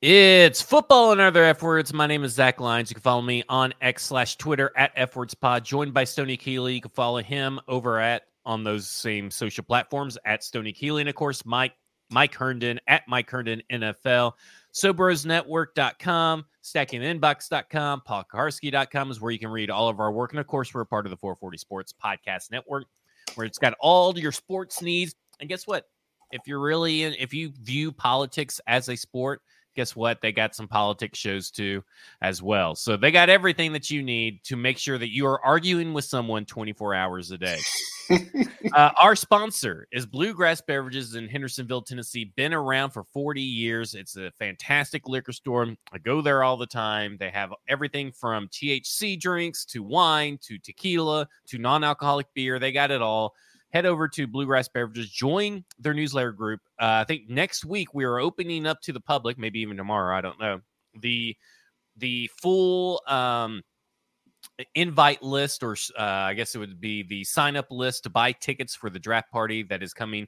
It's football and other F words. My name is Zach Lyons. You can follow me on X/Twitter at FWordsPod. Joined by Stoney Keeley. You can follow him over on those same social platforms at Stoney Keeley. And of course, Mike Herndon at Mike Herndon NFL. SoBrosNetwork.com, StackingInbox.com, PaulKaharski.com is where you can read all of our work. And of course, we're a part of the 440 Sports Podcast Network, where it's got all your sports needs. And guess what? If you view politics as a sport, guess what? They got some politics shows too as well. So they got everything that you need to make sure that you are arguing with someone 24 hours a day. Our sponsor is Bluegrass Beverages in Hendersonville, Tennessee. Been around for 40 years. It's a fantastic liquor store. I go there all the time. They have everything from THC drinks to wine to tequila to non-alcoholic beer. They got it all. Head over to Bluegrass Beverages, join their newsletter group. I think next week we are opening up to the public, maybe even tomorrow, I don't know, the full invite list, or I guess it would be the sign-up list to buy tickets for the draft party that is coming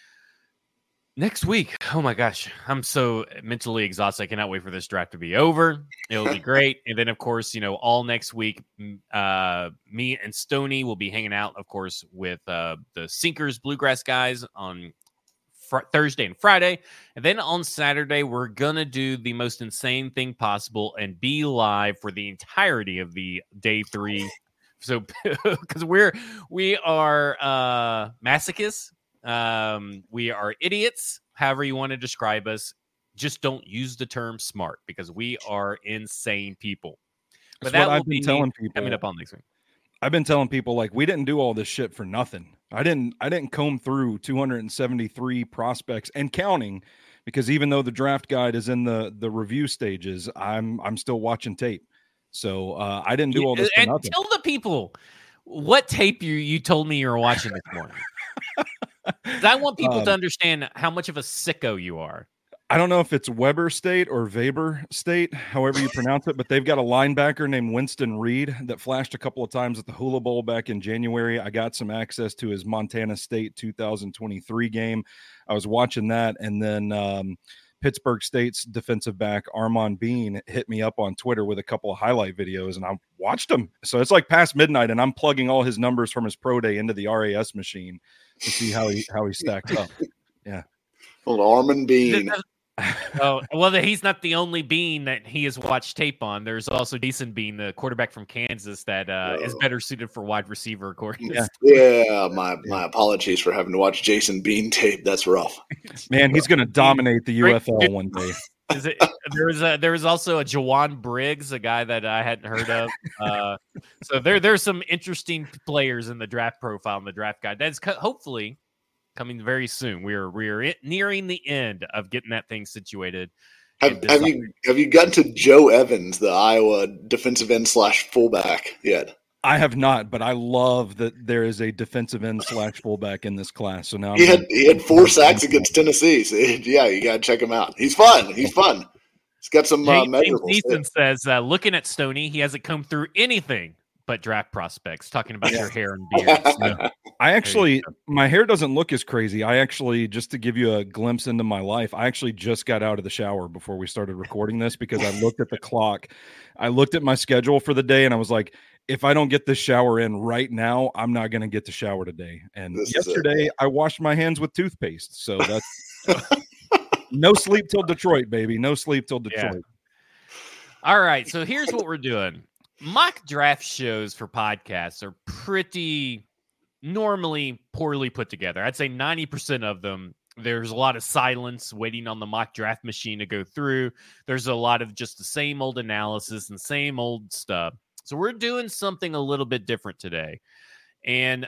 next week. Oh my gosh, I'm so mentally exhausted. I cannot wait for this draft to be over. It'll be great. And then, of course, all next week, me and Stoney will be hanging out, of course, with the Sinkers Bluegrass guys on Thursday and Friday. And then on Saturday, we're going to do the most insane thing possible and be live for the entirety of the day 3. So, because we are masochists. We are idiots, however you want to describe us. Just don't use the term smart, because we are insane people. But that's what I've been telling people coming up on next week. I've been telling people, like, we didn't do all this shit for nothing. I didn't comb through 273 prospects and counting, because even though the draft guide is in the review stages, I'm still watching tape. So I didn't do all this for nothing. Tell the people what tape you told me you were watching this morning. I want people to understand how much of a sicko you are. I don't know if it's Weber State or Weber State, however you pronounce it, but they've got a linebacker named Winston Reed that flashed a couple of times at the Hula Bowl back in January. I got some access to his Montana State 2023 game. I was watching that, and then Pittsburgh State's defensive back Armand Bean hit me up on Twitter with a couple of highlight videos, and I watched them. So it's like past midnight, and I'm plugging all his numbers from his pro day into the RAS machine to see how he stacked up. Yeah. Old Armand Bean. Oh, well, he's not the only Bean that he has watched tape on. There's also Jason Bean, the quarterback from Kansas, that is better suited for wide receiver, according to my apologies for having to watch Jason Bean tape. That's rough. Man, he's going to dominate the UFL one day. There was also a Jawan Briggs, a guy that I hadn't heard of. So there's some interesting players in the draft profile and the draft guide. That's hopefully coming very soon. We're nearing the end of getting that thing situated. Have you gotten to Joe Evans, the Iowa defensive end / fullback yet? I have not, but I love that there is a defensive end / fullback in this class. So now he had 4 sacks against Tennessee. So yeah, you got to check him out. He's fun. He's got some measurables. James Neeson says, looking at Stoney, he hasn't come through anything but draft prospects, talking about your hair and beard. So, my hair doesn't look as crazy. I actually, just to give you a glimpse into my life, I actually just got out of the shower before we started recording this, because I looked at the clock. I looked at my schedule for the day, and I was like, if I don't get this shower in right now, I'm not going to get to shower today. And yesterday I washed my hands with toothpaste. So that's no sleep till Detroit, baby. No sleep till Detroit. Yeah. All right. So here's what we're doing. Mock draft shows for podcasts are pretty normally poorly put together. I'd say 90% of them, there's a lot of silence waiting on the mock draft machine to go through. There's a lot of just the same old analysis and same old stuff. So we're doing something a little bit different today. And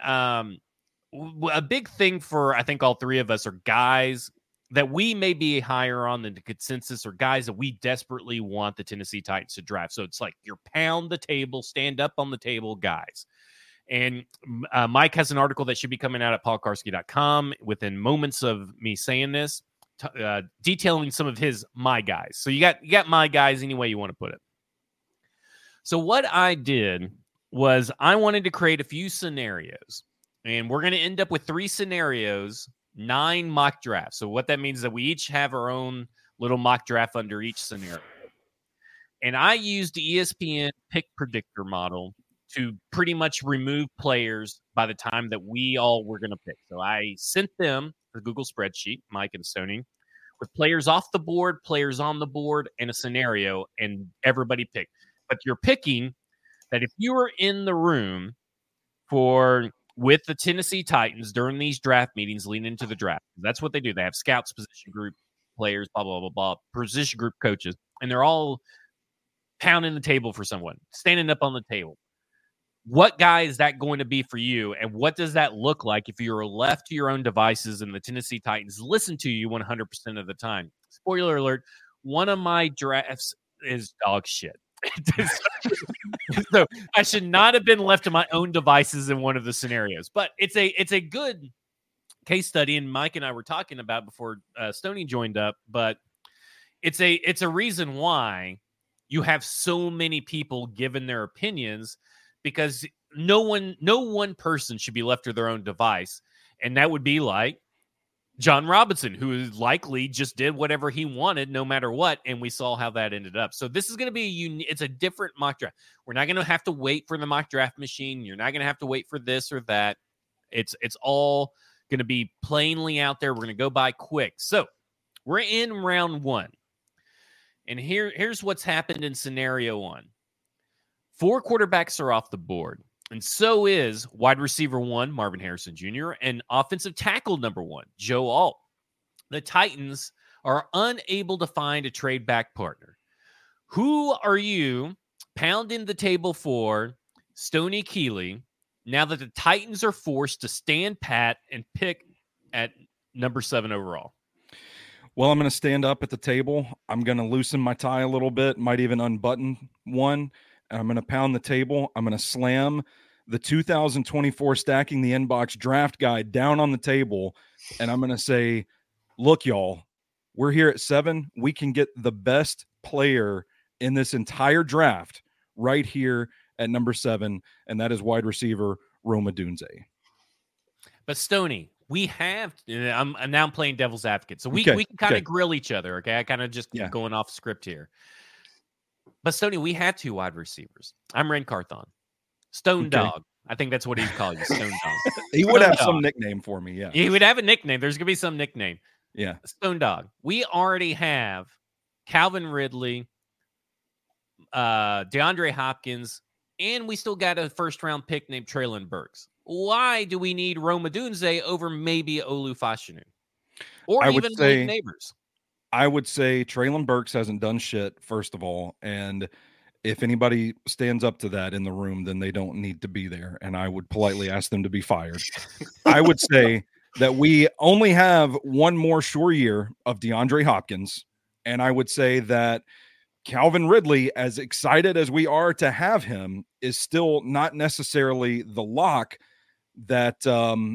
a big thing for, I think, all three of us are guys that we may be higher on than the consensus, or guys that we desperately want the Tennessee Titans to draft. So it's like your pound the table, stand up on the table guys. And Mike has an article that should be coming out at paulkaharski.com within moments of me saying this, detailing some of my guys. So you got my guys any way you want to put it. So what I did was I wanted to create a few scenarios, and we're going to end up with 3 scenarios, 9 mock drafts. So what that means is that we each have our own little mock draft under each scenario. And I used the ESPN pick predictor model to pretty much remove players by the time that we all were going to pick. So I sent them the Google spreadsheet, Mike and Stoney, with players off the board, players on the board, and a scenario, and everybody picked. But you're picking that if you were in the room with the Tennessee Titans during these draft meetings leading into the draft, that's what they do. They have scouts, position group players, blah, blah, blah, blah, position group coaches, and they're all pounding the table for someone, standing up on the table. What guy is that going to be for you? And what does that look like if you're left to your own devices and the Tennessee Titans listen to you 100% of the time? Spoiler alert, one of my drafts is dog shit. So I should not have been left to my own devices in one of the scenarios. But it's a good case study, and Mike and I were talking about before Stoney joined up, but it's a reason why you have so many people giving their opinions, because no one person should be left to their own device. And that would be like John Robinson, who likely just did whatever he wanted no matter what. And we saw how that ended up. So this is going to be it's a different mock draft. We're not going to have to wait for the mock draft machine. You're not going to have to wait for this or that. It's all going to be plainly out there. We're going to go by quick. So we're in round 1. And here's what's happened in scenario 1. 4 quarterbacks are off the board, and so is wide receiver 1, Marvin Harrison Jr., and offensive tackle number 1, Joe Alt. The Titans are unable to find a trade back partner. Who are you pounding the table for, Stoney Keeley, now that the Titans are forced to stand pat and pick at number 7 overall? Well, I'm going to stand up at the table. I'm going to loosen my tie a little bit, might even unbutton one. And I'm going to pound the table. I'm going to slam the 2024 Stacking the Inbox draft guide down on the table. And I'm going to say, look, y'all, we're here at 7. We can get the best player in this entire draft right here at number 7. And that is wide receiver Rome Odunze. But Stoney, we have, I'm playing devil's advocate. So we can kind of grill each other. Okay. I kind of just going off script here. But Stoney, we had 2 wide receivers. I'm Ren Carthon. Stone Dog. I think that's what he'd call you, Stone Dog. He would have some nickname for me, yeah. He would have a nickname. There's going to be some nickname. Yeah. Stone Dog. We already have Calvin Ridley, DeAndre Hopkins, and we still got a first-round pick named Treylon Burks. Why do we need Rome Odunze over maybe Olu Fashanu? Or even Blake Neighbors? I would say Treylon Burks hasn't done shit, first of all. And if anybody stands up to that in the room, then they don't need to be there. And I would politely ask them to be fired. I would say that we only have one more sure year of DeAndre Hopkins. And I would say that Calvin Ridley, as excited as we are to have him, is still not necessarily the lock that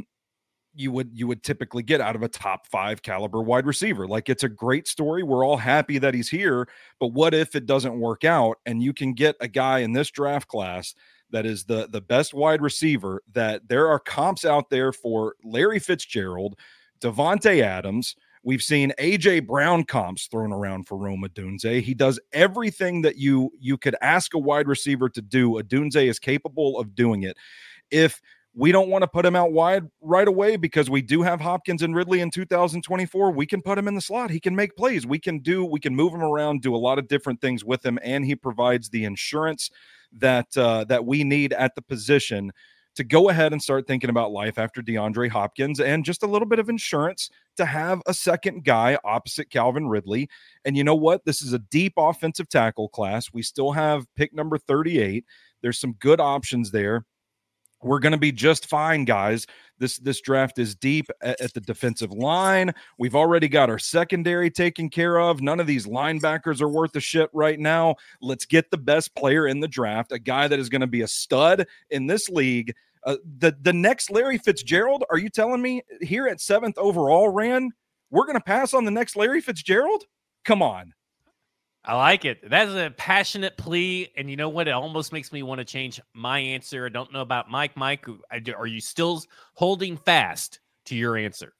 you would typically get out of a top 5 caliber wide receiver. Like, it's a great story. We're all happy that he's here, but what if it doesn't work out and you can get a guy in this draft class that is the best wide receiver, that there are comps out there for Larry Fitzgerald, Devontae Adams. We've seen A.J. Brown comps thrown around for Rome Odunze. He does everything that you could ask a wide receiver to do. Odunze is capable of doing it. If we don't want to put him out wide right away because we do have Hopkins and Ridley in 2024, we can put him in the slot. He can make plays. We can move him around, do a lot of different things with him, and he provides the insurance that we need at the position to go ahead and start thinking about life after DeAndre Hopkins, and just a little bit of insurance to have a second guy opposite Calvin Ridley. And you know what? This is a deep offensive tackle class. We still have pick number 38. There's some good options there. We're going to be just fine, guys. This draft is deep at the defensive line. We've already got our secondary taken care of. None of these linebackers are worth a shit right now. Let's get the best player in the draft, a guy that is going to be a stud in this league. The next Larry Fitzgerald, are you telling me here at 7th overall, Ran, we're going to pass on the next Larry Fitzgerald? Come on. I like it. That's a passionate plea. And you know what? It almost makes me want to change my answer. I don't know about Mike. Mike, are you still holding fast to your answer?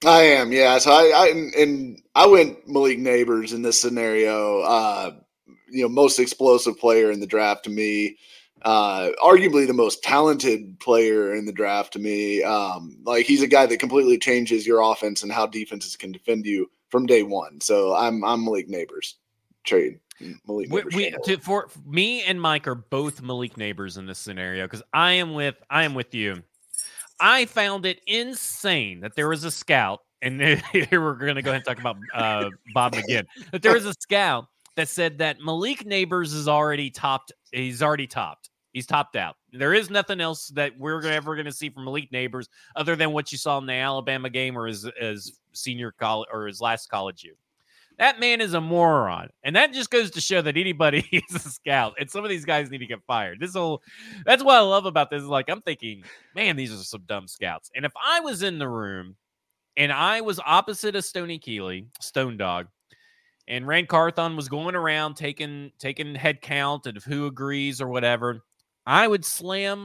I am, yeah. So I went Malik Neighbors in this scenario. Most explosive player in the draft to me. Arguably the most talented player in the draft to me. He's a guy that completely changes your offense and how defenses can defend you from day one. So I'm Malik Neighbors trade. Malik Neighbors for me and Mike are both Malik Neighbors in this scenario because I am with you. I found it insane that there was a scout, and here we're going to go ahead and talk about Bob McGinn. That there was a scout that said that Malik Neighbors is already topped. He's already topped. He's topped out. There is nothing else that we're ever going to see from Malik Neighbors other than what you saw in the Alabama game or his senior college or his last college year. That man is a moron. And that just goes to show that anybody is a scout. And some of these guys need to get fired. That's what I love about this. Like, I'm thinking, man, these are some dumb scouts. And if I was in the room and I was opposite of Stoney Keeley, Stone Dog, and Rand Carthon was going around taking head count of who agrees or whatever, I would slam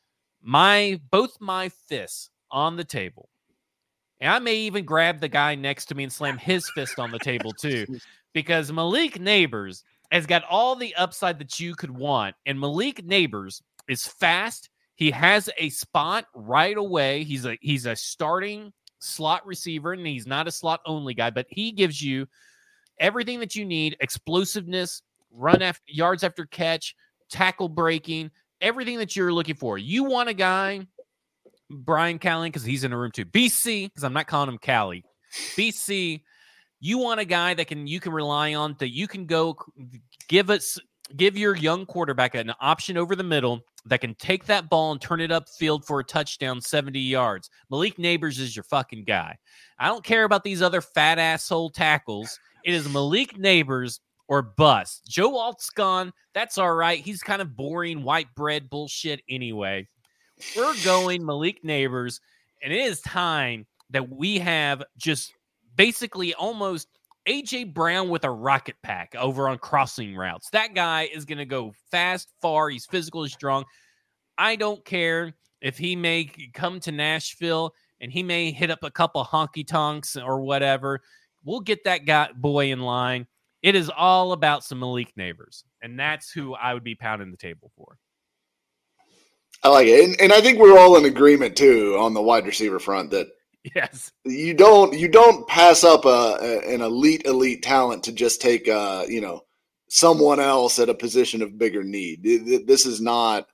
both my fists on the table. And I may even grab the guy next to me and slam his fist on the table too, because Malik Neighbors has got all the upside that you could want. And Malik Neighbors is fast. He has a spot right away. He's a starting slot receiver, and he's not a slot only guy, but he gives you everything that you need: explosiveness, yards after catch, tackle breaking, everything that you're looking for. You want a guy, Brian Callen, because he's in a room too. BC, because I'm not calling him Callie. BC, you want a guy that you can rely on, that you can go give your young quarterback an option over the middle that can take that ball and turn it upfield for a touchdown 70 yards. Malik Neighbors is your fucking guy. I don't care about these other fat asshole tackles. It is Malik Neighbors or bust. Joe Alt's gone. That's all right. He's kind of boring white bread bullshit anyway. We're going Malik Neighbors, and it is time that we have just basically almost A.J. Brown with a rocket pack over on crossing routes. That guy is going to go fast, far. He's physically strong. I don't care if he may come to Nashville and he may hit up a couple honky-tonks or whatever. We'll get that boy in line. It is all about some Malik Neighbors, and that's who I would be pounding the table for. I like it. And I think we're all in agreement too on the wide receiver front that yes, you don't pass up an elite talent to just take someone else at a position of bigger need. This is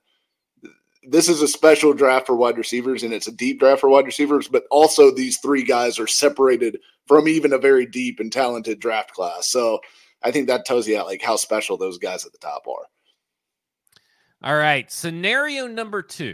a special draft for wide receivers, and it's a deep draft for wide receivers, but also these three guys are separated from even a very deep and talented draft class. So I think that tells you how special those guys at the top are. All right, scenario number 2.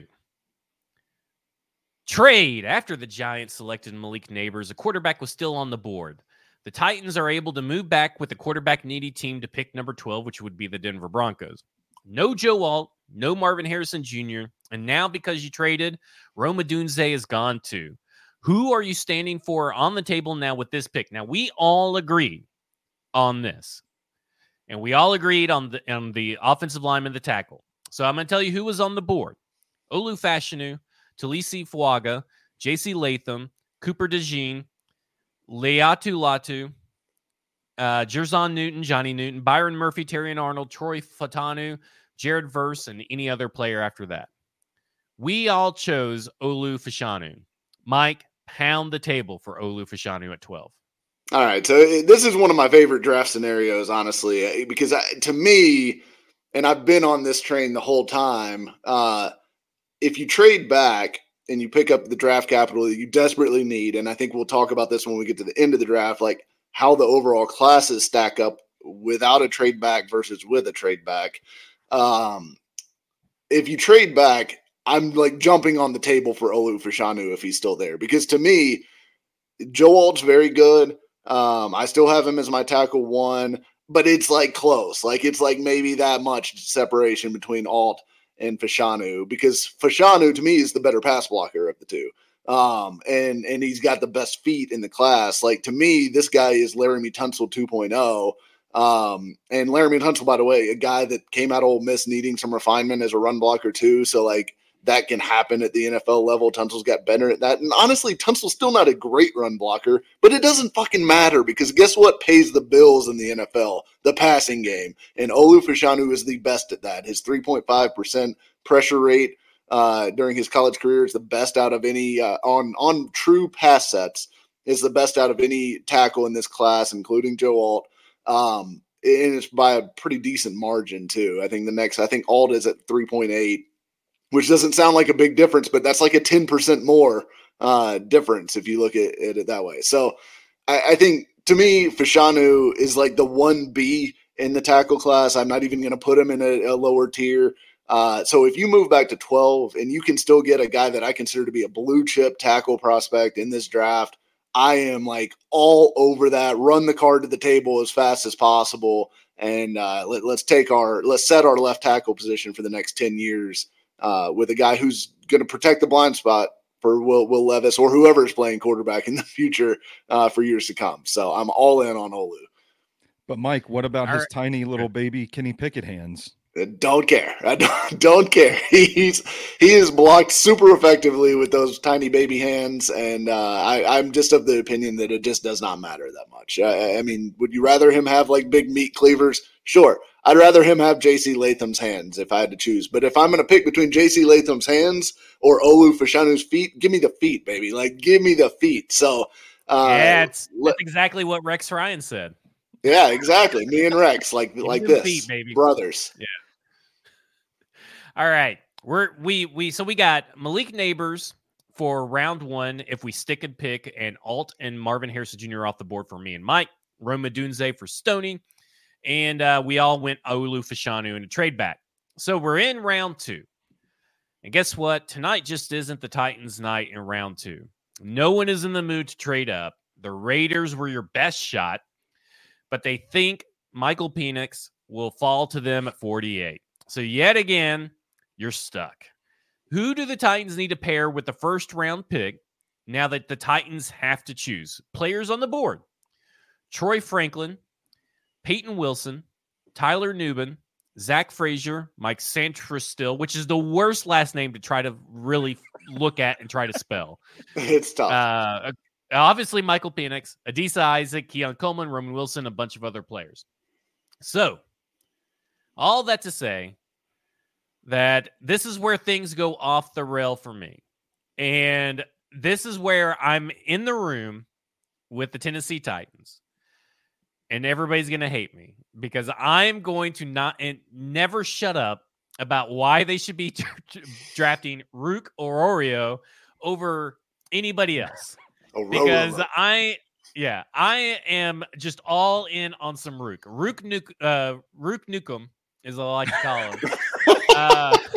Trade. After the Giants selected Malik Neighbors, a quarterback was still on the board. The Titans are able to move back with a quarterback-needy team to pick number 12, which would be the Denver Broncos. No Joe Alt, no Marvin Harrison Jr., and now because you traded, Rome Odunze is gone too. Who are you standing for on the table now with this pick? Now, we all agreed on this, and we all agreed on the offensive lineman, the tackle. So I'm going to tell you who was on the board. Olu Fashanu, Talisi Fuaga, J.C. Latham, Cooper DeJean, Leatu Latu, Jerzon Newton, Johnny Newton, Byron Murphy, Terrion Arnold, Troy Fatanu, Jared Verse, and any other player after that. We all chose Olu Fashanu. Mike, pound the table for Olu Fashanu at 12. All right, so this is one of my favorite draft scenarios, honestly, because to me, and I've been on this train the whole time, if you trade back and you pick up the draft capital that you desperately need, and I think we'll talk about this when we get to the end of the draft, like how the overall classes stack up without a trade back versus with a trade back. If you trade back, I'm jumping on the table for Olu Fashanu if he's still there, because to me, Joe Alt's very good. I still have him as my tackle 1, but it's close. It's maybe that much separation between Alt and Fashanu, because Fashanu to me is the better pass blocker of the two. And he's got the best feet in the class. To me, this guy is Laramie Tunsil 2.0. And Laramie Tunsil, by the way, a guy that came out of Ole Miss needing some refinement as a run blocker too. So that can happen at the NFL level. Tunsil's got better at that. And honestly, Tunsil's still not a great run blocker, but it doesn't fucking matter because guess what pays the bills in the NFL? The passing game. And Olu Fashanu is the best at that. His 3.5% pressure rate during his college career is the best out of any on true pass sets is the best out of any tackle in this class, including Joe Alt. And it's by a pretty decent margin too. I think Alt is at 3.8. Which doesn't sound like a big difference, but that's like a 10% more difference if you look at it that way. So I think, to me, Fashanu is like the 1B in the tackle class. I'm not even going to put him in a lower tier. So if you move back to 12 and you can still get a guy that I consider to be a blue chip tackle prospect in this draft, I am like all over that. Run the card to the table as fast as possible. And let's set our left tackle position for the next 10 years. With a guy who's going to protect the blind spot for Will Levis or whoever is playing quarterback in the future for years to come. So I'm all in on Olu. But Mike, what about his tiny little baby Kenny Pickett hands? Don't care. I don't care. He is blocked super effectively with those tiny baby hands, and I'm just of the opinion that it just does not matter that much. I mean, would you rather him have like big meat cleavers? Sure. I'd rather him have J.C. Latham's hands if I had to choose. But if I'm going to pick between J.C. Latham's hands or Olu Fashanu's feet, give me the feet, baby. Like, give me the feet. So, that's exactly what Rex Ryan said. Yeah, exactly. Me and Rex, like this, feet, baby. Brothers. Yeah. All right. So we got Malik Neighbors for round 1 if we stick and pick, and Alt and Marvin Harrison Jr. off the board for me and Mike. Roma Dunze for Stoney. And we all went Olu Fashanu in a trade back. So we're in round 2. And guess what? Tonight just isn't the Titans' night in round 2. No one is in the mood to trade up. The Raiders were your best shot, but they think Michael Penix will fall to them at 48. So yet again, you're stuck. Who do the Titans need to pair with the first round pick now that the Titans have to choose? Players on the board: Troy Franklin, Peyton Wilson, Tyler Nubin, Zach Frazier, Mike Santristill, which is the worst last name to try to really look at and try to spell. It's tough. Obviously, Michael Penix, Adisa Isaac, Keon Coleman, Roman Wilson, a bunch of other players. So, all that to say that this is where things go off the rail for me. And this is where I'm in the room with the Tennessee Titans. And everybody's going to hate me because I'm going to never shut up about why they should be drafting Rook or Oreo over anybody else. Because I am just all in on some Rook. Rook Nukem is what I like to call him.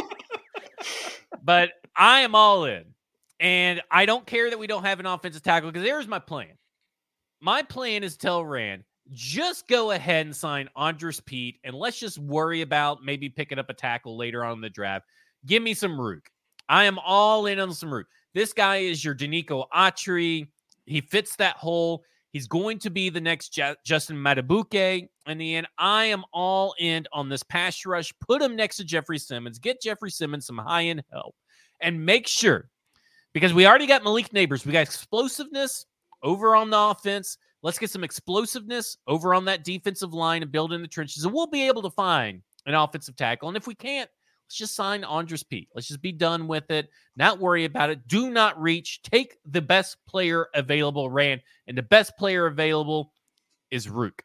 But I am all in. And I don't care that we don't have an offensive tackle because here's my plan. My plan is to tell Rand, just go ahead and sign Andres Pete, and let's just worry about maybe picking up a tackle later on in the draft. Give me some Rook. I am all in on some Rook. This guy is your Danico Autry. He fits that hole. He's going to be the next Justin Matabuke. In the end, I am all in on this pass rush. Put him next to Jeffrey Simmons. Get Jeffrey Simmons some high-end help. And make sure, because we already got Malik Neighbors, we got explosiveness over on the offense. Let's get some explosiveness over on that defensive line and build in the trenches, and we'll be able to find an offensive tackle. And if we can't, let's just sign Andres Pete. Let's just be done with it. Not worry about it. Do not reach. Take the best player available, Rand, and the best player available is Rook.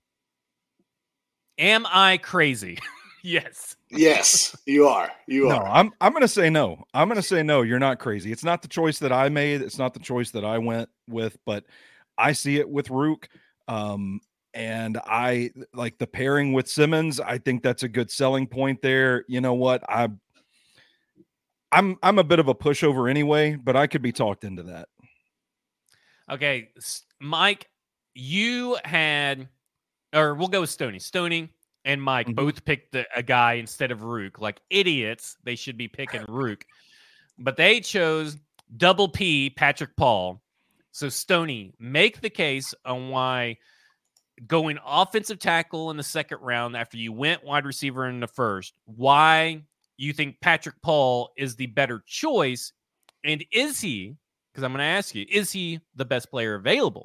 Am I crazy? Yes. Yes, you are. You are. No, I'm going to say no. I'm going to say no. You're not crazy. It's not the choice that I made. It's not the choice that I went with, but I see it with Rook. And I like the pairing with Simmons. I think that's a good selling point there. You know what? I'm a bit of a pushover anyway, but I could be talked into that. Okay, Mike, you had, or we'll go with Stoney. Stoney and Mike both picked a guy instead of Rook. Like idiots, they should be picking Rook. But they chose double P, Patrick Paul. So, Stoney, make the case on why going offensive tackle in the second round after you went wide receiver in the first, why you think Patrick Paul is the better choice? And is he, because I'm going to ask you, is he the best player available?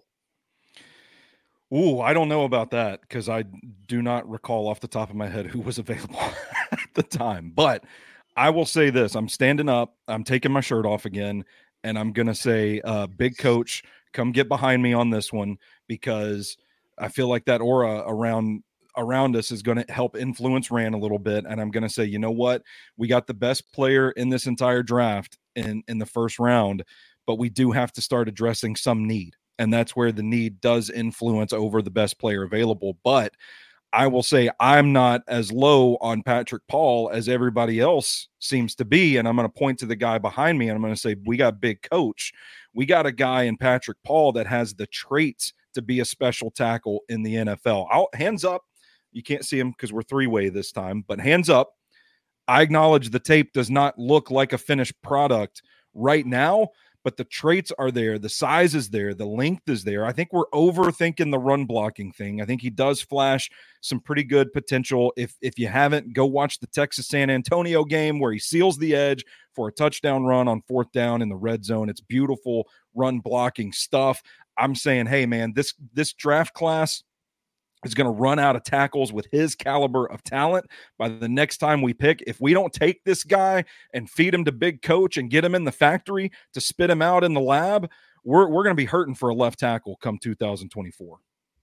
Ooh, I don't know about that because I do not recall off the top of my head who was available at the time. But I will say this. I'm standing up. I'm taking my shirt off again. And I'm going to say, big coach, come get behind me on this one, because I feel like that aura around us is going to help influence Rand a little bit. And I'm going to say, you know what? We got the best player in this entire draft in the first round, but we do have to start addressing some need. And that's where the need does influence over the best player available. But I will say I'm not as low on Patrick Paul as everybody else seems to be. And I'm going to point to the guy behind me and I'm going to say, we got big coach. We got a guy in Patrick Paul that has the traits to be a special tackle in the NFL. Hands up. You can't see him because we're three-way this time, but hands up. I acknowledge the tape does not look like a finished product right now, but the traits are there. The size is there. The length is there. I think we're overthinking the run blocking thing. I think he does flash some pretty good potential. If you haven't, go watch the Texas San Antonio game where he seals the edge for a touchdown run on 4th down in the red zone. It's beautiful run blocking stuff. I'm saying, hey, man, this draft class is going to run out of tackles with his caliber of talent by the next time we pick. If we don't take this guy and feed him to big coach and get him in the factory to spit him out in the lab, we're going to be hurting for a left tackle come 2024.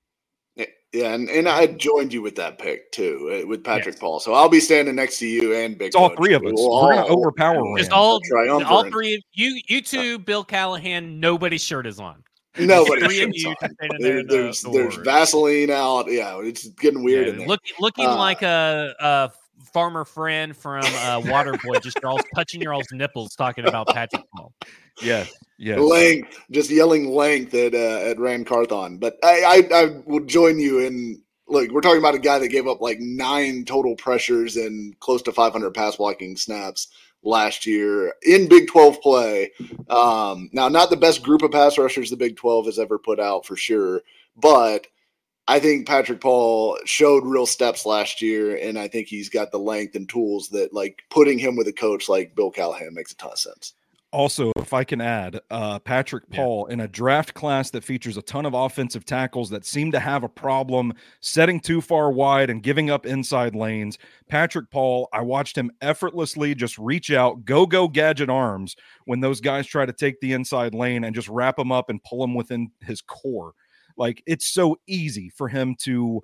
Yeah, and I joined you with that pick too, with Patrick Paul. So I'll be standing next to you and Big Coach. All three of us. We're going to overpower Just all three of you two, Bill Callahan, nobody's shirt is on. Nobody's there's Vaseline out. Yeah, it's getting weird in there. Looking like a farmer friend from Waterboy, just touching your all's nipples, talking about Patrick Paul. Yeah. Length, just yelling length at Rand Carthon. But I will join you in. Look, we're talking about a guy that gave up like 9 total pressures and close to 500 pass blocking snaps last year in Big 12 play. Now, not the best group of pass rushers the Big 12 has ever put out for sure, but I think Patrick Paul showed real steps last year, and I think he's got the length and tools that, like, putting him with a coach like Bill Callahan makes a ton of sense. Also, if I can add, Patrick Paul in a draft class that features a ton of offensive tackles that seem to have a problem setting too far wide and giving up inside lanes. Patrick Paul, I watched him effortlessly just reach out, go gadget arms when those guys try to take the inside lane and just wrap him up and pull him within his core. Like, it's so easy for him to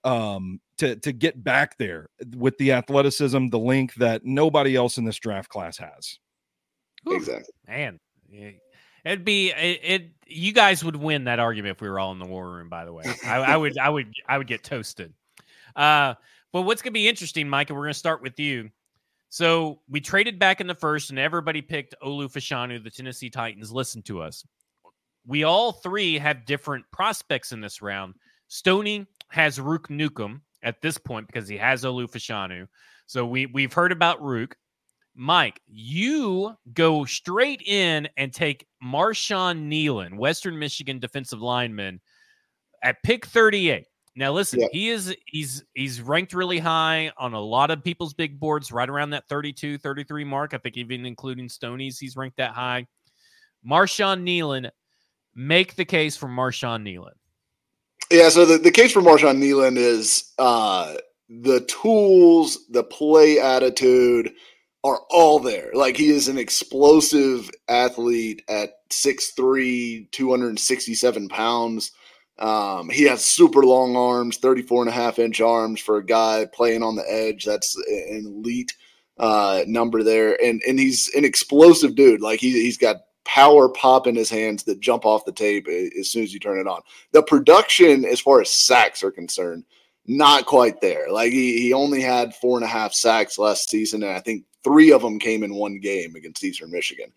get back there with the athleticism, the length that nobody else in this draft class has. Exactly. Man, it'd be you guys would win that argument if we were all in the war room, by the way. I would get toasted. But what's going to be interesting, Mike, and we're going to start with you. So we traded back in the first and everybody picked Olu Fashanu. The Tennessee Titans listened to us. We all three have different prospects in this round. Stoney has Rook Nukem at this point because he has Olu Fashanu. So we've heard about Rook. Mike, you go straight in and take Marshawn Nealon, Western Michigan defensive lineman, at pick 38. Now, listen, he's ranked really high on a lot of people's big boards, right around that 32, 33 mark. I think even including Stoney's, he's ranked that high. Marshawn Nealon, make the case for Marshawn Nealon. Yeah, so the case for Marshawn Nealon is the tools, the play attitude are all there. Like, he is an explosive athlete at 6'3", 267 pounds. He has super long arms, 34.5-inch arms for a guy playing on the edge. That's an elite number there. And he's an explosive dude. Like, he's got power pop in his hands that jump off the tape as soon as you turn it on. The production, as far as sacks are concerned, not quite there. Like, he only had 4.5 sacks last season, and I think 3 of them came in one game against Eastern Michigan.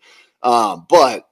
But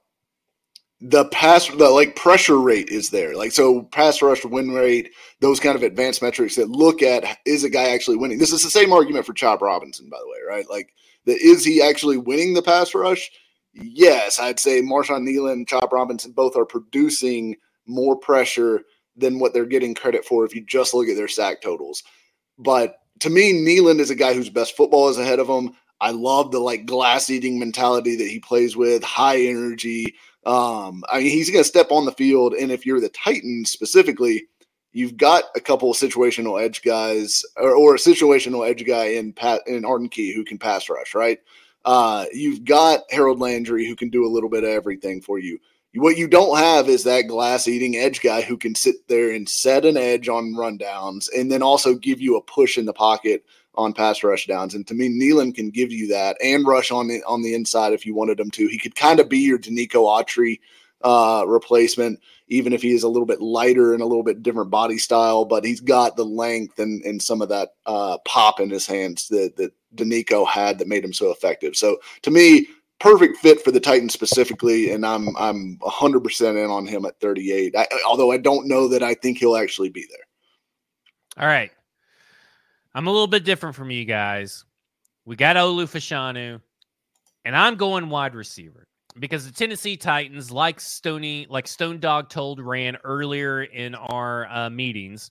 the pressure rate is there. Like, so pass rush win rate, those kind of advanced metrics that look at, is a guy actually winning? This is the same argument for Chop Robinson, by the way, right? Like, is he actually winning the pass rush? Yes, I'd say Marshawn Nealon, Chop Robinson both are producing more pressure than what they're getting credit for if you just look at their sack totals. But to me, Nealon is a guy whose best football is ahead of him. I love the like glass eating mentality that he plays with, high energy. I mean, he's going to step on the field, and if you're the Titans specifically, you've got a couple of situational edge guys, or a situational edge guy in Arden Key who can pass rush, right? You've got Harold Landry who can do a little bit of everything for you. What you don't have is that glass-eating edge guy who can sit there and set an edge on rundowns and then also give you a push in the pocket on pass rush downs. And to me, Nealon can give you that and rush on the inside if you wanted him to. He could kind of be your Danico Autry replacement, even if he is a little bit lighter and a little bit different body style, but he's got the length and some of that pop in his hands that Danico had that made him so effective. So to me, perfect fit for the Titans specifically, and I'm 100% in on him at 38. Although I don't know that I think he'll actually be there. All right. I'm a little bit different from you guys. We got Olu Fashanu, and I'm going wide receiver because the Tennessee Titans, like Stone Dog told Rand earlier in our meetings,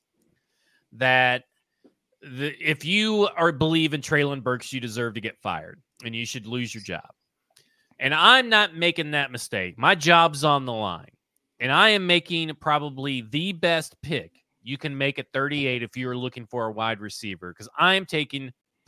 that if you believe in Treylon Burks, you deserve to get fired, and you should lose your job. And I'm not making that mistake. My job's on the line. And I am making probably the best pick you can make at 38 if you're looking for a wide receiver. Because I am taking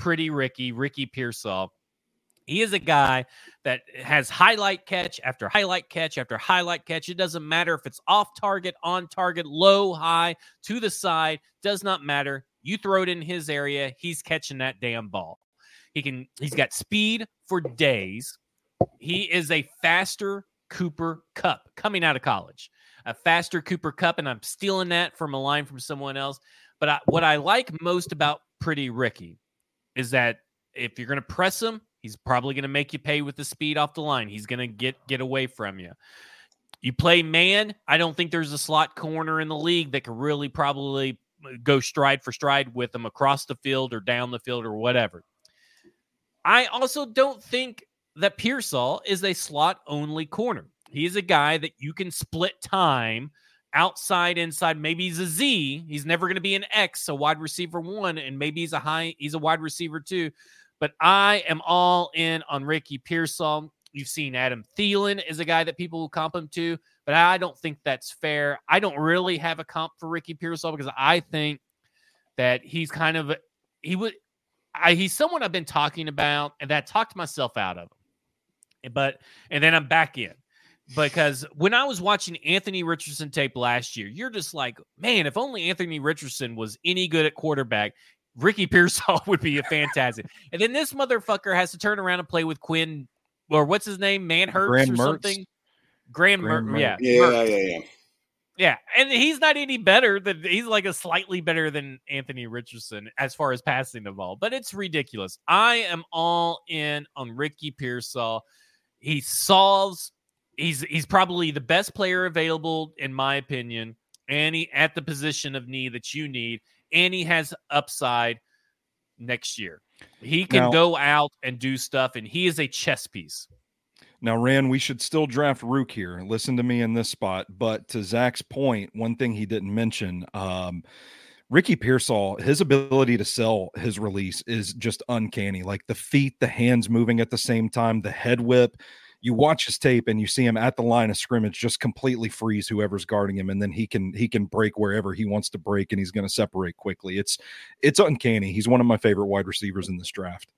Ricky Pearsall. He is a guy that has highlight catch after highlight catch after highlight catch. It doesn't matter if it's off target, on target, low, high, to the side. Does not matter. You throw it in his area, he's catching that damn ball. He's got speed for days. He is a faster Cooper Kupp coming out of college. A faster Cooper Kupp, and I'm stealing that from a line from someone else. But what I like most about Pretty Ricky is that if you're going to press him, he's probably going to make you pay with the speed off the line. He's going to get away from you. You play man, I don't think there's a slot corner in the league that could really probably go stride for stride with him across the field or down the field or whatever. I also don't think that Pearsall is a slot-only corner. He is a guy that you can split time outside, inside. Maybe he's a Z. He's never going to be an X, a wide receiver 1, and maybe he's a wide receiver 2. But I am all in on Ricky Pearsall. You've seen Adam Thielen is a guy that people will comp him to, but I don't think that's fair. I don't really have a comp for Ricky Pearsall because I think that he's he's someone I've been talking about and that I talked myself out of. And then I'm back in because when I was watching Anthony Richardson tape last year, you're just like, man, if only Anthony Richardson was any good at quarterback, Ricky Pearsall would be a fantastic. And then this motherfucker has to turn around and play with Quinn, or what's his name? Manhurts or something. Graham Mertz. Yeah. And he's not any better he's like a slightly better than Anthony Richardson as far as passing the ball, but it's ridiculous. I am all in on Ricky Pearsall. He's probably the best player available, in my opinion, and he at the position of need that you need, and he has upside next year. He can go out and do stuff, and he is a chess piece. Now, Rand, we should still draft Rook here. Listen to me in this spot. But to Zach's point, one thing he didn't mention, Ricky Pearsall, his ability to sell his release is just uncanny. Like the feet, the hands moving at the same time, the head whip. You watch his tape and you see him at the line of scrimmage just completely freeze whoever's guarding him, and then he can break wherever he wants to break, and he's going to separate quickly. It's uncanny. He's one of my favorite wide receivers in this draft.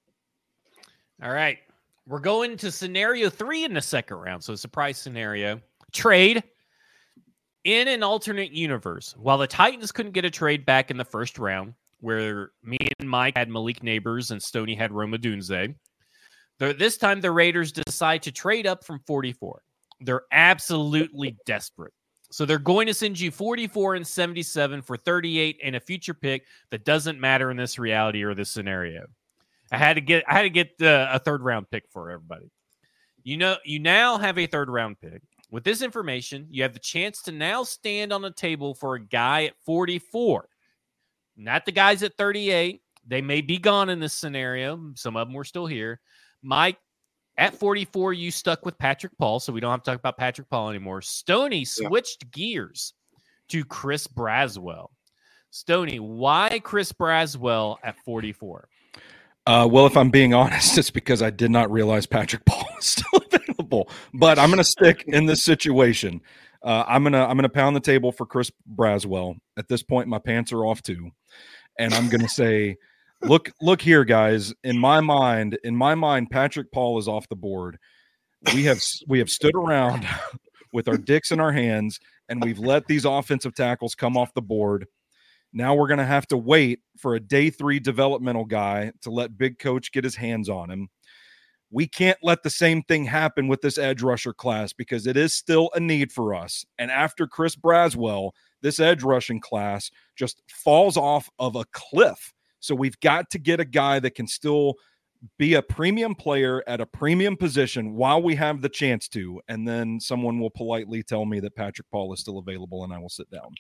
All right. We're going to scenario 3 in the second round. So surprise scenario. Trade. In an alternate universe, while the Titans couldn't get a trade back in the first round, where me and Mike had Malik Neighbors and Stoney had Rome Odunze, this time the Raiders decide to trade up from 44. They're absolutely desperate. So they're going to send you 44 and 77 for 38 and a future pick that doesn't matter in this reality or this scenario. I had to get a third round pick for everybody. You now have a third round pick. With this information, you have the chance to now stand on the table for a guy at 44. Not the guys at 38. They may be gone in this scenario. Some of them were still here. Mike, at 44, you stuck with Patrick Paul, so we don't have to talk about Patrick Paul anymore. Stoney switched gears to Chris Braswell. Stoney, why Chris Braswell at 44? Well, if I'm being honest, it's because I did not realize Patrick Paul is still available. But I'm going to stick in this situation. I'm gonna pound the table for Chris Braswell. At this point, my pants are off too, and I'm gonna say, look here, guys. In my mind, Patrick Paul is off the board. We have stood around with our dicks in our hands, and we've let these offensive tackles come off the board. Now we're going to have to wait for a day 3 developmental guy to let Big Coach get his hands on him. We can't let the same thing happen with this edge rusher class because it is still a need for us. And after Chris Braswell, this edge rushing class just falls off of a cliff. So we've got to get a guy that can still be a premium player at a premium position while we have the chance to. And then someone will politely tell me that Patrick Paul is still available and I will sit down.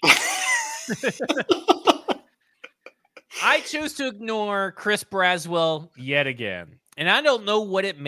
I choose to ignore Chris Braswell yet again. And I don't know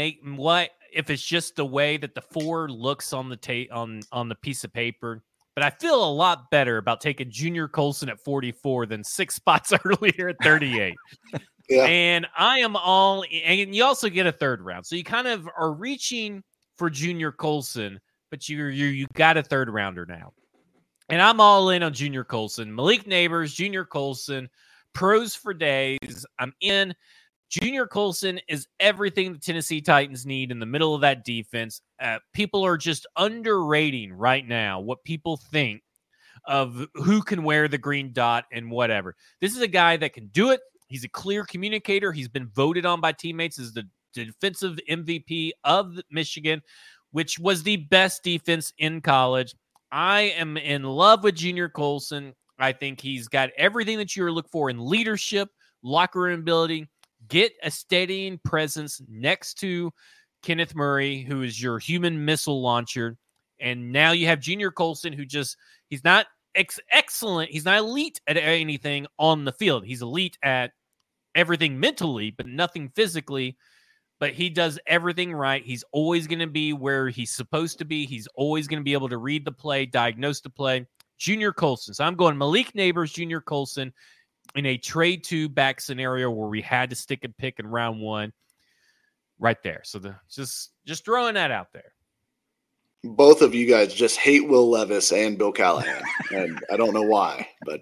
if it's just the way that the 4 looks on the on the piece of paper, but I feel a lot better about taking Junior Colson at 44 than 6 spots earlier at 38. Yeah. And and you also get a 3rd round. So you kind of are reaching for Junior Colson, but you got a 3rd rounder now. And I'm all in on Junior Colson. Malik Neighbors, Junior Colson, pros for days. I'm in. Junior Colson is everything the Tennessee Titans need in the middle of that defense. People are just underrating right now what people think of who can wear the green dot and whatever. This is a guy that can do it. He's a clear communicator. He's been voted on by teammates as the defensive MVP of Michigan, which was the best defense in college. I am in love with Junior Colson. I think he's got everything that you look for in leadership, locker room ability, get a steadying presence next to Kenneth Murray, who is your human missile launcher. And now you have Junior Colson, who he's not excellent. He's not elite at anything on the field. He's elite at everything mentally, but nothing physically. But he does everything right. He's always going to be where he's supposed to be. He's always going to be able to read the play, diagnose the play. Junior Colson. So I'm going Malik Neighbors, Junior Colson in a trade 2 back scenario where we had to stick and pick in round 1 right there. So just throwing that out there. Both of you guys just hate Will Levis and Bill Callahan. And I don't know why, but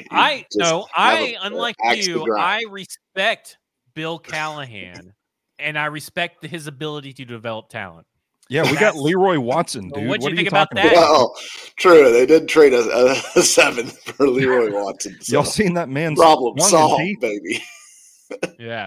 unlike you, I respect Bill Callahan and I respect his ability to develop talent. Yeah, we got Leroy Watson, dude. What do you think about that? Well, true. They did trade a 7th for Leroy Watson. So. Y'all seen that man's problem solved, baby. Yeah.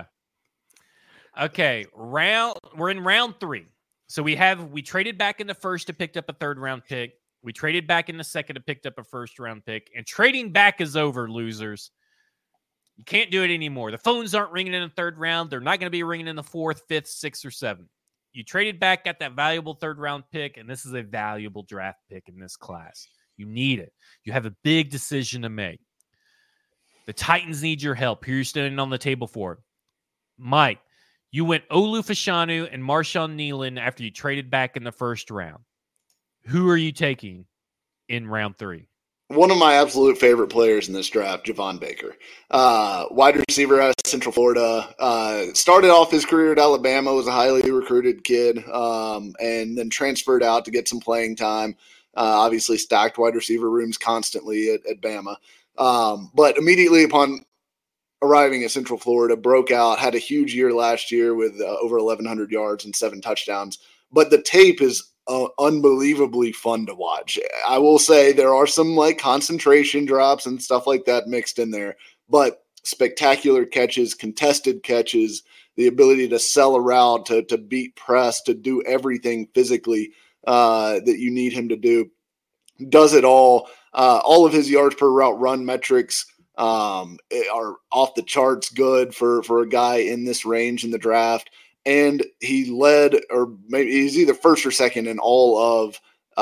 Okay, we're in round 3. So we traded back in the 1st to pick up a 3rd round pick. We traded back in the 2nd to pick up a 1st round pick. And trading back is over, losers. You can't do it anymore. The phones aren't ringing in the 3rd round. They're not going to be ringing in the 4th, 5th, 6th, or 7th. You traded back, got that valuable 3rd round pick, and this is a valuable draft pick in this class. You need it. You have a big decision to make. The Titans need your help. Here you're standing on the table for it. Mike, you went Olu Fashanu and Marshawn Nealon after you traded back in the 1st round. Who are you taking in round 3? One of my absolute favorite players in this draft, Javon Baker. Wide receiver out of Central Florida. Started off his career at Alabama, was a highly recruited kid, and then transferred out to get some playing time. Obviously stacked wide receiver rooms constantly at Bama. But immediately upon arriving at Central Florida, broke out, had a huge year last year with over 1,100 yards and 7 touchdowns. But the tape is unbelievably fun to watch. I will say there are some like concentration drops and stuff like that mixed in there, but spectacular catches, contested catches, the ability to sell a route, to beat press, to do everything physically that you need him to do. Does it all. All of his yards per route run metrics are off the charts good for a guy in this range in the draft. And he led, or maybe he's either 1st or 2nd in all of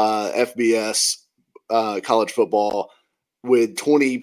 FBS college football with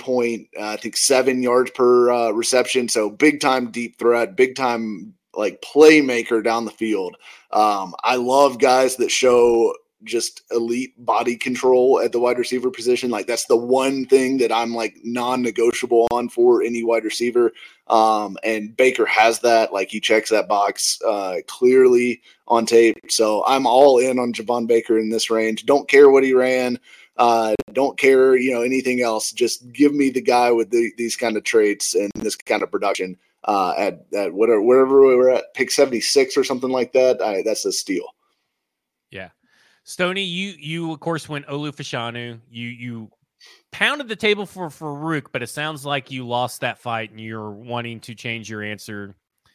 20.7 yards per reception. So big time deep threat, big time like playmaker down the field. I love guys that show just elite body control at the wide receiver position. Like that's the one thing that I'm like non-negotiable on for any wide receiver. And Baker has that. Like he checks that box clearly on tape. So I'm all in on Javon Baker in this range. Don't care what he ran. Don't care, anything else. Just give me the guy with these kind of traits and this kind of production at wherever we were at, pick 76 or something like that. That's a steal. Yeah. Stoney, you of course went Olu Fashanu. You pounded the table for Rook, but it sounds like you lost that fight and you're wanting to change your answer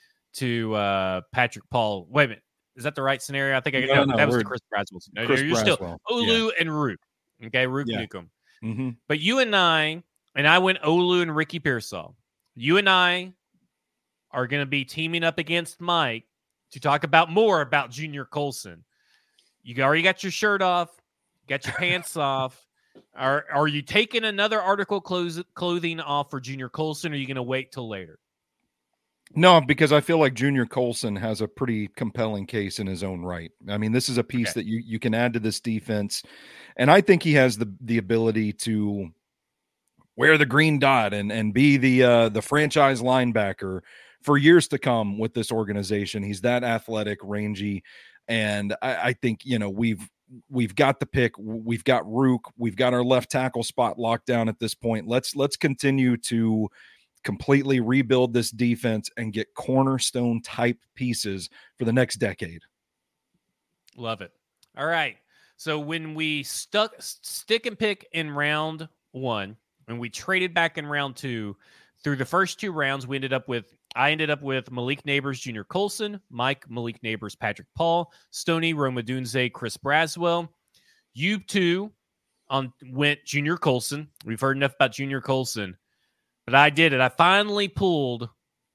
to Patrick Paul. Wait a minute. Is that the right scenario? I think that was the Chris Braswell. No, Chris you're Braswell. Still Olu and Rook. Okay, Rook Newcomb. Mm-hmm. But you and I went Olu and Ricky Pearsall. You and I are going to be teaming up against Mike to talk more about Junior Colson. You already got your shirt off, got your pants off. Are you taking another article clothing off for Junior Colson, or are you going to wait till later? No, because I feel like Junior Colson has a pretty compelling case in his own right. I mean, this is a piece that you can add to this defense, and I think he has the ability to wear the green dot and be the franchise linebacker for years to come with this organization. He's that athletic, rangy, and I think we've got the pick. We've got Rook. We've got our left tackle spot locked down at this point. Let's continue to completely rebuild this defense and get cornerstone type pieces for the next decade. Love it. All right. So when we stick and pick in round 1 and we traded back in round 2, through the first 2 rounds, I ended up with Malik Neighbors, Junior Colson, Mike, Malik Neighbors, Patrick Paul, Stoney, Rome Odunze, Chris Braswell. You two went Junior Colson. We've heard enough about Junior Colson, but I did it. I finally pulled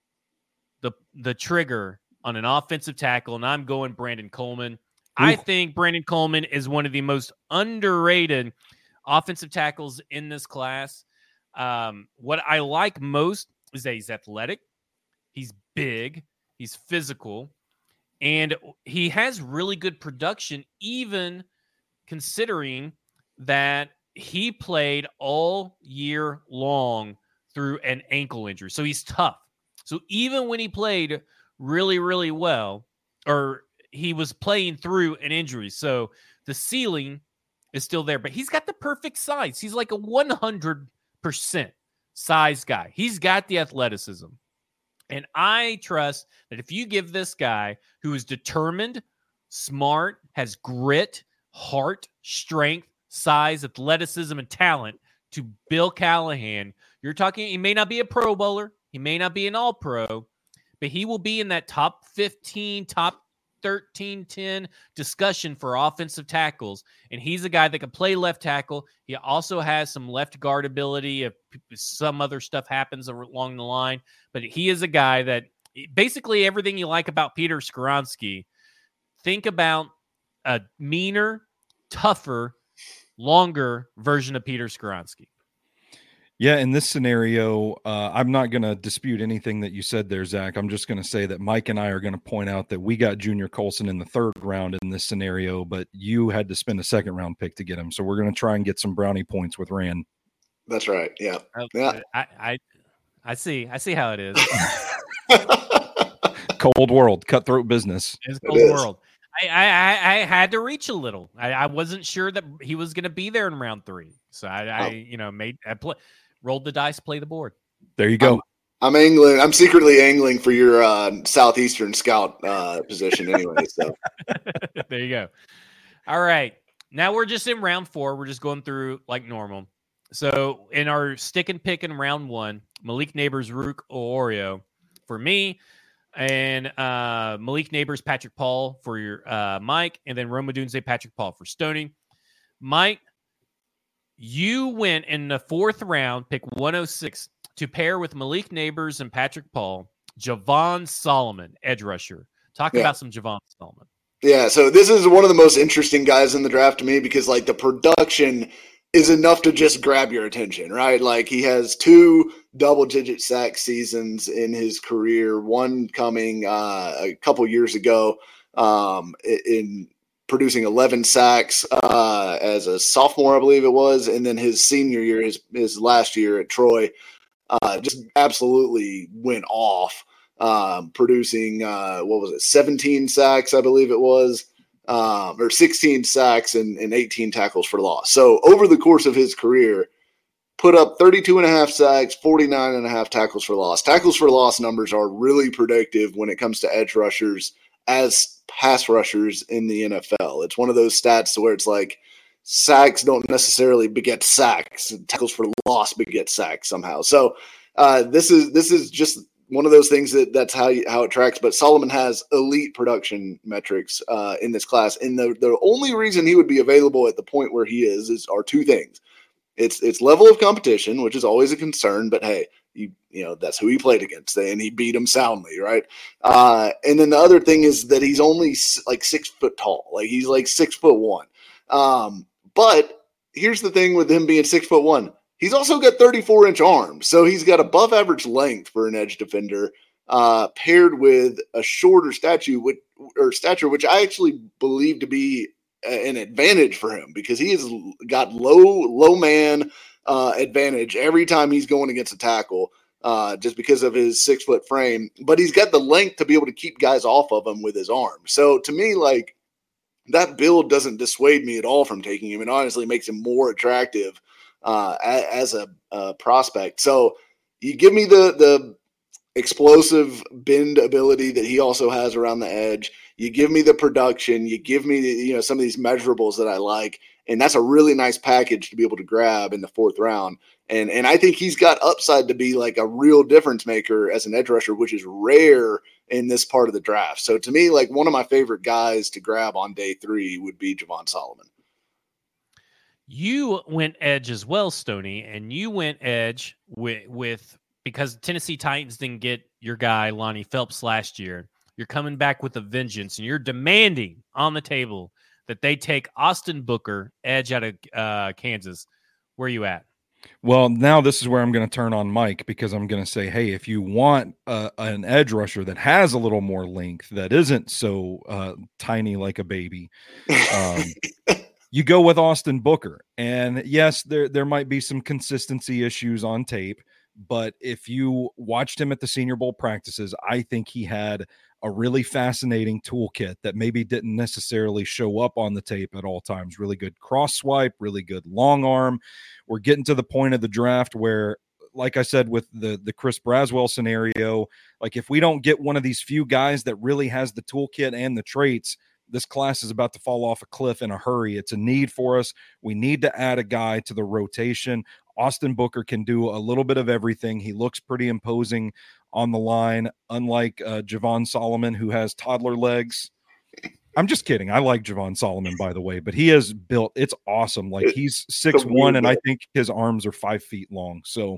the trigger on an offensive tackle, and I'm going Brandon Coleman. Ooh. I think Brandon Coleman is one of the most underrated offensive tackles in this class. What I like most is that he's athletic. He's big, he's physical, and he has really good production, even considering that he played all year long through an ankle injury. So he's tough. So even when he played really, really well, or he was playing through an injury, so the ceiling is still there, but he's got the perfect size. He's like a 100% size guy. He's got the athleticism. And I trust that if you give this guy who is determined, smart, has grit, heart, strength, size, athleticism, and talent to Bill Callahan, you're talking, he may not be a Pro Bowler, he may not be an All-Pro, but he will be in that top 15, top 13, 10 discussion for offensive tackles. And he's a guy that can play left tackle. He also has some left guard ability if some other stuff happens along the line. But he is a guy that basically everything you like about Peter Skoronski, think about a meaner, tougher, longer version of Peter Skoronski. Yeah, in this scenario, I'm not going to dispute anything that you said there, Zach. I'm just going to say that Mike and I are going to point out that we got Junior Colson in the 3rd round in this scenario, but you had to spend a 2nd round pick to get him. So we're going to try and get some brownie points with Rand. That's right. Yeah. Yeah. I see how it is. Cold world, cutthroat business. It's cold world. I had to reach a little. I wasn't sure that he was going to be there in round 3. So rolled the dice, play the board. There you go. I'm angling. I'm secretly angling for your Southeastern scout position anyway. So there you go. All right. Now we're just in round 4. We're just going through like normal. So in our stick and pick in round 1, Malik Neighbors, Rook Oreo for me, and Malik Neighbors, Patrick Paul for your Mike, and then Rome Odunze, Patrick Paul for Stoney. Mike, you went in the 4th round, pick 106, to pair with Malik Neighbors and Patrick Paul, Javon Solomon, edge rusher. Talk about some Javon Solomon. Yeah, so this is one of the most interesting guys in the draft to me because, like, the production is enough to just grab your attention, right? Like, he has 2 double-digit sack seasons in his career, one coming a couple years ago in producing 11 sacks as a sophomore, I believe it was, and then his senior year, his last year at Troy, just absolutely went off, producing 17 sacks, I believe it was, or 16 sacks and 18 tackles for loss. So over the course of his career, put up 32.5 sacks, 49.5 tackles for loss. Tackles for loss numbers are really predictive when it comes to edge rushers as pass rushers in the NFL. It's one of those stats where it's like sacks don't necessarily beget sacks. Tackles for loss beget sacks somehow. So this is just one of those things that's how it tracks. But Solomon has elite production metrics in this class. And the only reason he would be available at the point where he are two things. It's level of competition, which is always a concern, but hey, you know that's who he played against, and he beat him soundly, right? And then the other thing is that he's only like 6 foot tall, like he's like 6'1". But here's the thing with him being 6'1", he's also got 34-inch arms, so he's got above average length for an edge defender, paired with a shorter stature, which I actually believe to be an advantage for him because he has got low man advantage every time he's going against a tackle, just because of his 6 foot frame. But he's got the length to be able to keep guys off of him with his arm. So to me, like that build doesn't dissuade me at all from taking him. It honestly makes him more attractive as a prospect. So you give me the explosive bend ability that he also has around the edge. You give me the production, you give me some of these measurables that I like, and that's a really nice package to be able to grab in the 4th round. And I think he's got upside to be like a real difference maker as an edge rusher, which is rare in this part of the draft. So to me, like one of my favorite guys to grab on day 3 would be Javon Solomon. You went edge as well, Stoney, and you went edge with because Tennessee Titans didn't get your guy Lonnie Phelps last year. You're coming back with a vengeance, and you're demanding on the table that they take Austin Booker, edge out of Kansas. Where are you at? Well, now this is where I'm going to turn on Mike because I'm going to say, hey, if you want an edge rusher that has a little more length, that isn't so tiny like a baby, you go with Austin Booker. And yes, there might be some consistency issues on tape, but if you watched him at the Senior Bowl practices, I think he had a really fascinating toolkit that maybe didn't necessarily show up on the tape at all times. Really good cross swipe, really good long arm. We're getting to the point of the draft where, like I said, with the Chris Braswell scenario, like if we don't get one of these few guys that really has the toolkit and the traits, this class is about to fall off a cliff in a hurry. It's a need for us. We need to add a guy to the rotation. Austin Booker can do a little bit of everything. He looks pretty imposing on the line, unlike Javon Solomon, who has toddler legs. I'm just kidding. I like Javon Solomon, by the way, but he is built. It's awesome. Like he's 6'1", and I think his arms are 5 feet long. So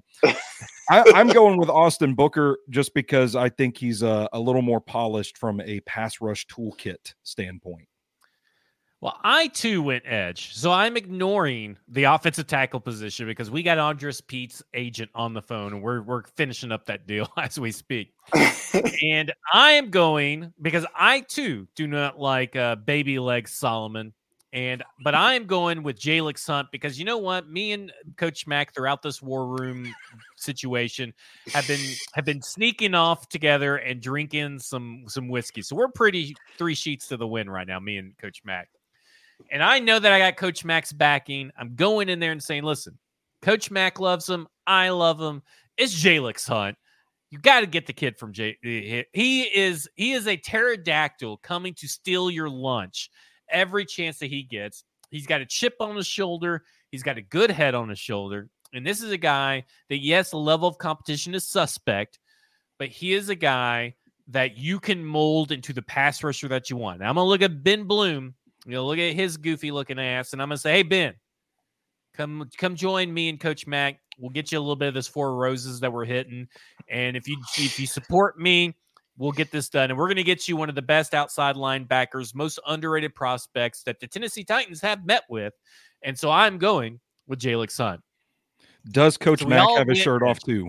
I'm going with Austin Booker just because I think he's a little more polished from a pass rush toolkit standpoint. Well, I too went edge, so I'm ignoring the offensive tackle position because we got Andres Pete's agent on the phone, and we're finishing up that deal as we speak. And I am going because I too do not like baby leg Solomon, but I am going with Jalix Hunt because you know what? Me and Coach Mack throughout this war room situation have been sneaking off together and drinking some whiskey, so we're pretty 3 sheets to the wind right now. Me and Coach Mack. And I know that I got Coach Mack's backing. I'm going in there and saying, listen, Coach Mack loves him. I love him. It's Jalix Hunt. You got to get the kid from He is a pterodactyl coming to steal your lunch every chance that he gets. He's got a chip on his shoulder. He's got a good head on his shoulder. And this is a guy that, yes, the level of competition is suspect, but he is a guy that you can mold into the pass rusher that you want. Now, I'm going to look at Ben Bloom. Look at his goofy looking ass, and I'm gonna say, "Hey Ben, come join me and Coach Mack. We'll get you a little bit of this 4 roses that we're hitting, and if you support me, we'll get this done. And we're gonna get you one of the best outside linebackers, most underrated prospects that the Tennessee Titans have met with. And so I'm going with Jalix Hunt. Does Coach Mack have his shirt off too?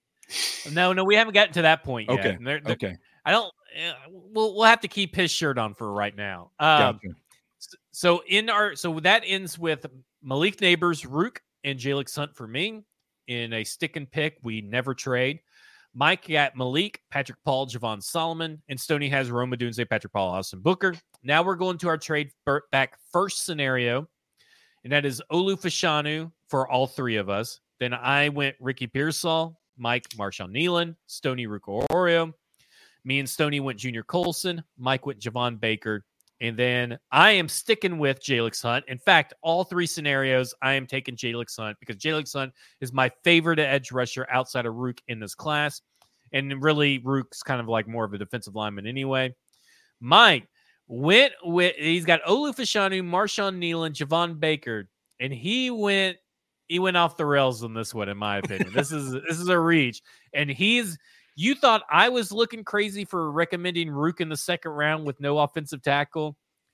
No, we haven't gotten to that point yet. Okay. They're, okay. I don't. We'll have to keep his shirt on for right now. Gotcha. So that ends with Malik Neighbors, Rook, and Jalix Hunt for me in a stick and pick. We never trade. Mike got Malik, Patrick Paul, Javon Solomon, and Stoney has Rome Odunze, Patrick Paul, Austin Booker. Now we're going to our trade back first scenario, and that is Olu Fashanu for all three of us. Then I went Ricky Pearsall, Mike Marshawn Nealon, Stoney Rucororio. Me and Stoney went Junior Colson. Mike went Javon Baker. And then I am sticking with Jalix Hunt. In fact, all three scenarios, I am taking Jalix Hunt because Jalix Hunt is my favorite edge rusher outside of Rook in this class. And really, Rook's kind of like more of a defensive lineman anyway. Mike went with, he's got Olu Fashanu, Marshawn Nealon, Javon Baker, and he went off the rails on this one, in my opinion. This is a reach. And you thought I was looking crazy for recommending Rook in the second round with no offensive tackle.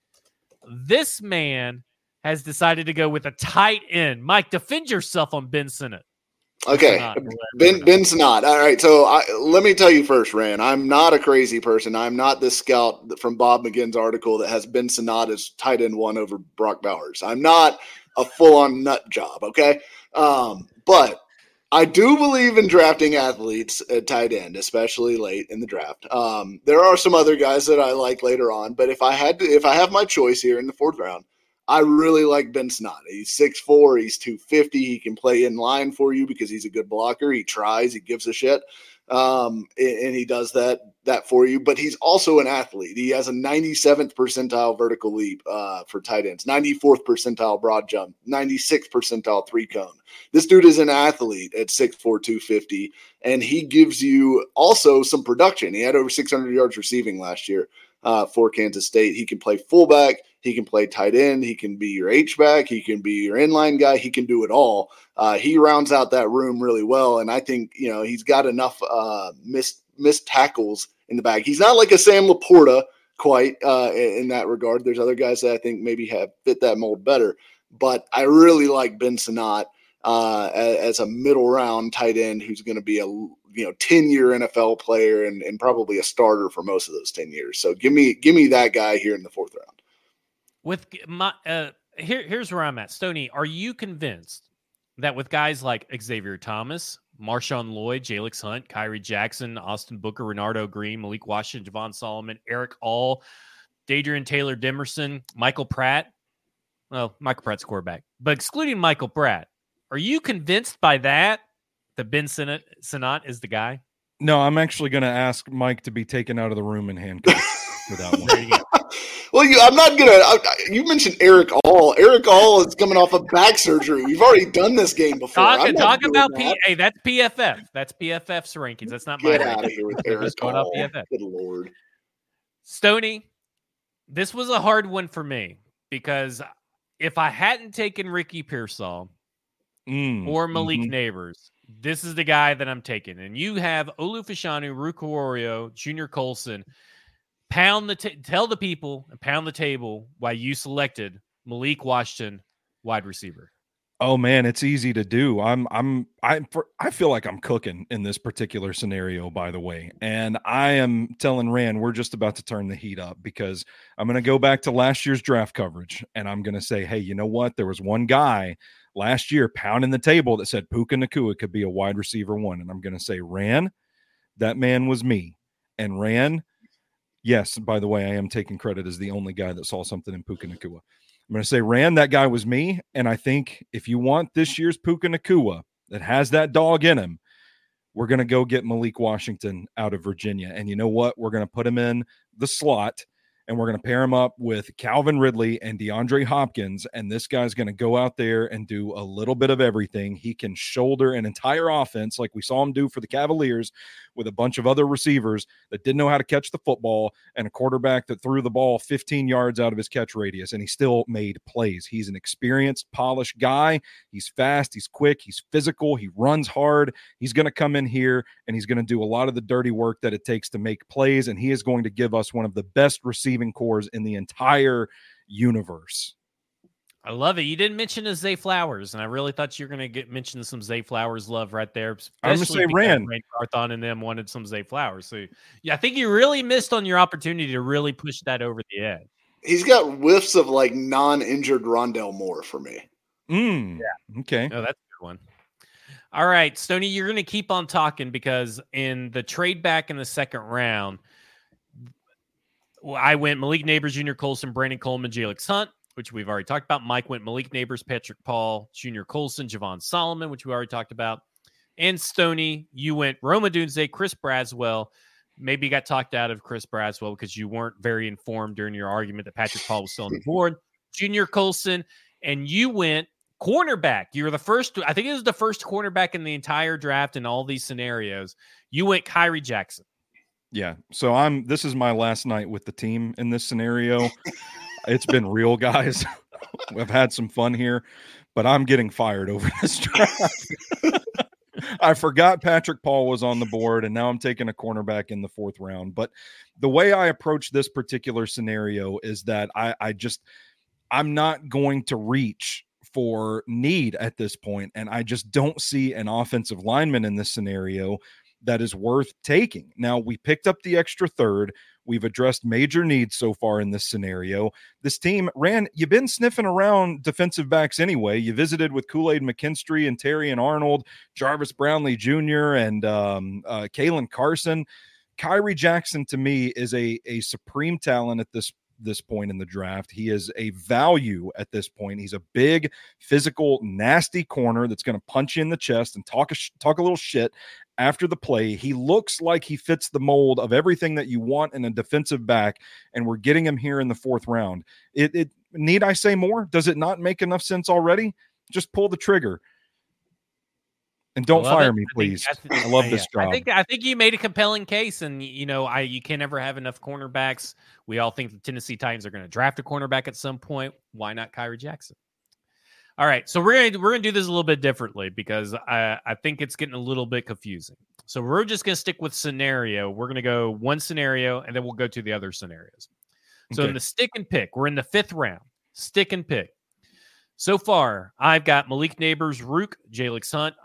This man has decided to go with a tight end. Mike, defend yourself on Ben Sinnott. Okay, Ben Sinnott. All right, so let me tell you first, Rand, I'm not a crazy person. I'm not this scout from Bob McGinn's article that has Ben Sinnott as tight end one over Brock Bowers. I'm not a full-on nut job, okay? But I do believe in drafting athletes at tight end, especially late in the draft. There are some other guys that I like later on, but if I have my choice here in the fourth round, I really like Ben Sinnott. He's 6'4", he's 250. He can play in line for you because he's a good blocker. He tries, he gives a shit, and he does that for you. But he's also an athlete. He has a 97th percentile vertical leap for tight ends, 94th percentile broad jump, 96th percentile three cone. This dude is an athlete at 6'4", 250, and he gives you also some production. He had over 600 yards receiving last year for Kansas State. He can play fullback. He can play tight end. He can be your H-back. He can be your inline guy. He can do it all. He rounds out that room really well, and I think he's got enough missed tackles in the bag. He's not like a Sam Laporta quite in that regard. There's other guys that I think maybe have fit that mold better, but I really like Ben Sinnott as a middle round tight end who's going to be a 10-year NFL player and probably a starter for most of those 10 years. So give me that guy here in the fourth round. With my here's where I'm at. Stoney, are you convinced that with guys like Xavier Thomas, Marshawn Lloyd, Jalix Hunt, Kyrie Jackson, Austin Booker, Renardo Green, Malik Washington, Javon Solomon, Eric All, Dadrian Taylor Demerson, Michael Pratt? Well, Michael Pratt's quarterback. But excluding Michael Pratt, are you convinced by that Ben Sinnott is the guy? No, I'm actually going to ask Mike to be taken out of the room in handcuffs for that one. There you go. Well, I'm not going to – you mentioned Eric All. Eric All is coming off of back surgery. We've already done this game before. Talk about hey, that's PFF. That's PFF's rankings. That's not my Get out of here with Eric All. Good Lord. Stoney, this was a hard one for me because if I hadn't taken Ricky Pearsall or Malik Neighbors, this is the guy that I'm taking. And you have Olu Fashanu, Rucororio, Junior Colson. Tell the people and pound the table why you selected Malik Washington, wide receiver. Oh man, it's easy to do. I feel like I'm cooking in this particular scenario, by the way. And I am telling Rand we're just about to turn the heat up because I'm going to go back to last year's draft coverage and I'm going to say, hey, you know what? There was one guy last year pounding the table that said Puka Nacua could be a wide receiver one. And I'm going to say, Rand, that man was me. And Rand, yes, by the way, I am taking credit as the only guy that saw something in Puka Nacua. I'm going to say, Rand, that guy was me. And I think if you want this year's Puka Nacua that has that dog in him, we're going to go get Malik Washington out of Virginia. And you know what? We're going to put him in the slot and we're going to pair him up with Calvin Ridley and DeAndre Hopkins. And this guy's going to go out there and do a little bit of everything. He can shoulder an entire offense like we saw him do for the Cavaliers with a bunch of other receivers that didn't know how to catch the football and a quarterback that threw the ball 15 yards out of his catch radius, and he still made plays. He's an experienced, polished guy. He's fast. He's quick. He's physical. He runs hard. He's going to come in here, and he's going to do a lot of the dirty work that it takes to make plays, and he is going to give us one of the best receiving cores in the entire universe. I love it. You didn't mention Zay Flowers, and I really thought you were going to mention some Zay Flowers love right there. I'm going to say Rand. Carthon and them wanted some Zay Flowers. So, yeah, I think you really missed on your opportunity to really push that over the edge. He's got whiffs of like non-injured Rondell Moore for me. Yeah. Okay. Oh, that's a good one. All right, Stoney, you're going to keep on talking because in the trade back in the second round, I went Malik Neighbors, Junior Colson, Brandon Coleman, Jalix Hunt, which we've already talked about. Mike went Malik Neighbors, Patrick Paul, Junior Colson, Javon Solomon, which we already talked about. And Stoney, you went Rome Odunze, Chris Braswell. Maybe you got talked out of Chris Braswell because you weren't very informed during your argument that Patrick Paul was still on the board. Junior Colson, and you went cornerback. You were the first, I think it was the first cornerback in the entire draft in all these scenarios. You went Kyrie Jackson. Yeah. So this is my last night with the team in this scenario. It's been real, guys. We've had some fun here, but I'm getting fired over this draft. I forgot Patrick Paul was on the board, and now I'm taking a cornerback in the 4th round. But the way I approach this particular scenario is that I'm not going to reach for need at this point, and I just don't see an offensive lineman in this scenario that is worth taking. Now, we picked up the extra 3rd. We've addressed major needs so far in this scenario. This team you've been sniffing around defensive backs anyway. You visited with Kool-Aid McKinstry and Terry and Arnold, Jarvis Brownlee Jr. and Kalen Carson. Kyrie Jackson, to me, is a supreme talent at this point in the draft. He is a value at this point. He's a big, physical, nasty corner that's going to punch you in the chest and talk a little shit after the play. He looks like he fits the mold of everything that you want in a defensive back, and we're getting him here in the 4th round. Need I say more? Does it not make enough sense already? Just pull the trigger. And don't fire me, please. I love this job. I think you made a compelling case, and you can never have enough cornerbacks. We all think the Tennessee Titans are going to draft a cornerback at some point. Why not Kyrie Jackson? All right, so we're gonna do this a little bit differently because I think it's getting a little bit confusing. So we're just gonna stick with scenario. We're gonna go one scenario, and then we'll go to the other scenarios. So in the stick and pick, we're in the 5th round. Stick and pick. So far, I've got Malik Neighbors, Rook, Jalix Hunt.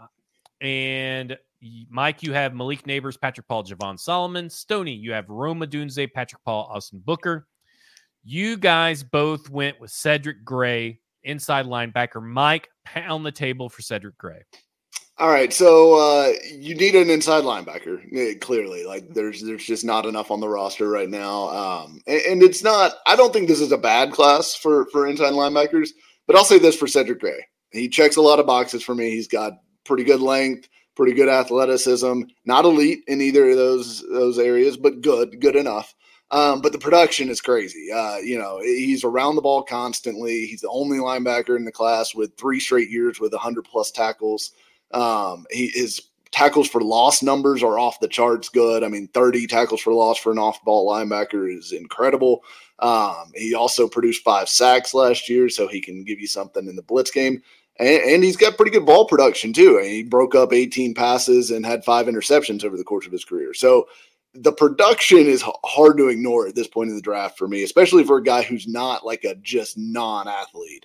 And Mike, you have Malik Neighbors, Patrick Paul, Javon Solomon. Stoney, you have Rome Odunze, Patrick Paul, Austin Booker. You guys both went with Cedric Gray, inside linebacker. Mike, pound the table for Cedric Gray. All right, so you need an inside linebacker. Clearly, like there's just not enough on the roster right now, and it's not. I don't think this is a bad class for inside linebackers, but I'll say this for Cedric Gray: he checks a lot of boxes for me. He's got pretty good length, pretty good athleticism. Not elite in either of those areas, but good enough. But the production is crazy. He's around the ball constantly. He's the only linebacker in the class with 3 straight years with 100+ tackles. His tackles for loss numbers are off the charts good. I mean, 30 tackles for loss for an off-ball linebacker is incredible. He also produced 5 sacks last year, so he can give you something in the blitz game. And he's got pretty good ball production, too. He broke up 18 passes and had 5 interceptions over the course of his career. So the production is hard to ignore at this point in the draft for me, especially for a guy who's not like a just non-athlete.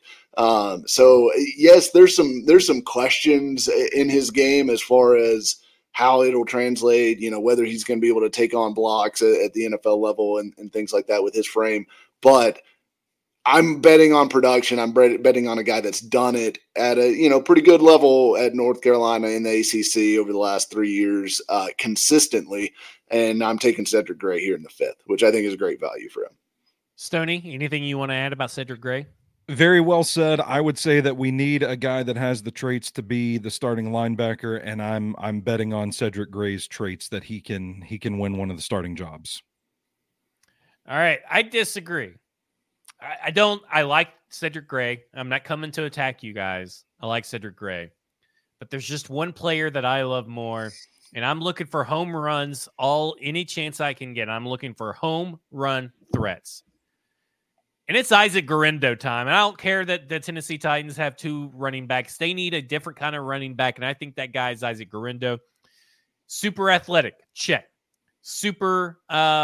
So yes, there's some questions in his game as far as how it'll translate, whether he's going to be able to take on blocks at the NFL level and things like that with his frame. But I'm betting on production. I'm betting on a guy that's done it at a pretty good level at North Carolina in the ACC over the last 3 years consistently. And I'm taking Cedric Gray here in the 5th, which I think is a great value for him. Stoney, anything you want to add about Cedric Gray? Very well said. I would say that we need a guy that has the traits to be the starting linebacker, and I'm betting on Cedric Gray's traits that he can win one of the starting jobs. All right, I disagree. I like Cedric Gray. I'm not coming to attack you guys. I like Cedric Gray. But there's just one player that I love more, and I'm looking for home runs any chance I can get. I'm looking for home run threats. And it's Isaac Guerendo time. And I don't care that the Tennessee Titans have 2 running backs. They need a different kind of running back, and I think that guy is Isaac Guerendo. Super athletic, check. Super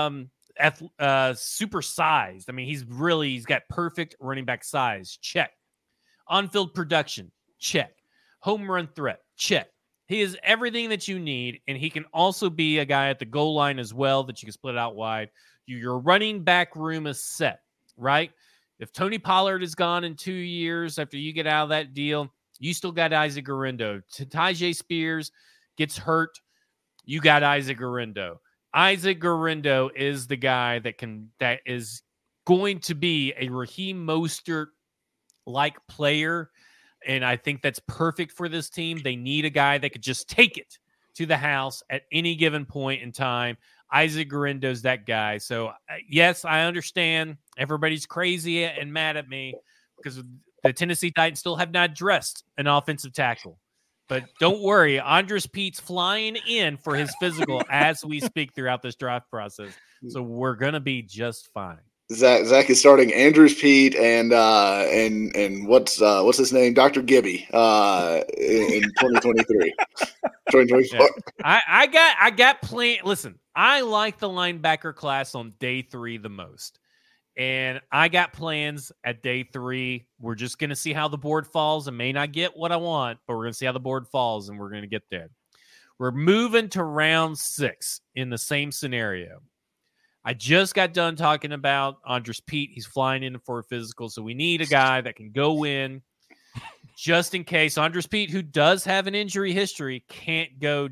super sized. I mean, he's got perfect running back size. Check. On-field production. Check. Home run threat. Check. He is everything that you need, and he can also be a guy at the goal line as well that you can split out wide. Your running back room is set. right? If Tony Pollard is gone in 2 years after you get out of that deal, you still got Isaac Guerendo. Tyjae Spears gets hurt, you got Isaac Guerendo. Isaac Guerendo is the guy that is going to be a Raheem Mostert-like player, and I think that's perfect for this team. They need a guy that could just take it to the house at any given point in time. Isaac Guerendo's that guy. So, yes, I understand everybody's crazy and mad at me because the Tennessee Titans still have not dressed an offensive tackle. But don't worry, Andres Pete's flying in for his physical as we speak throughout this draft process. So we're going to be just fine. Zach is starting Andrews Pete and what's his name? Dr. Gibby in 2023. 2024. Yeah. I got plan. Listen, I like the linebacker class on day 3 the most. And I got plans at day 3. We're just going to see how the board falls. I may not get what I want, but we're going to see how the board falls, and we're going to get there. We're moving to round 6 in the same scenario. I just got done talking about Andres Pete. He's flying in for a physical, so we need a guy that can go in just in case. Andres Pete, who does have an injury history, can't go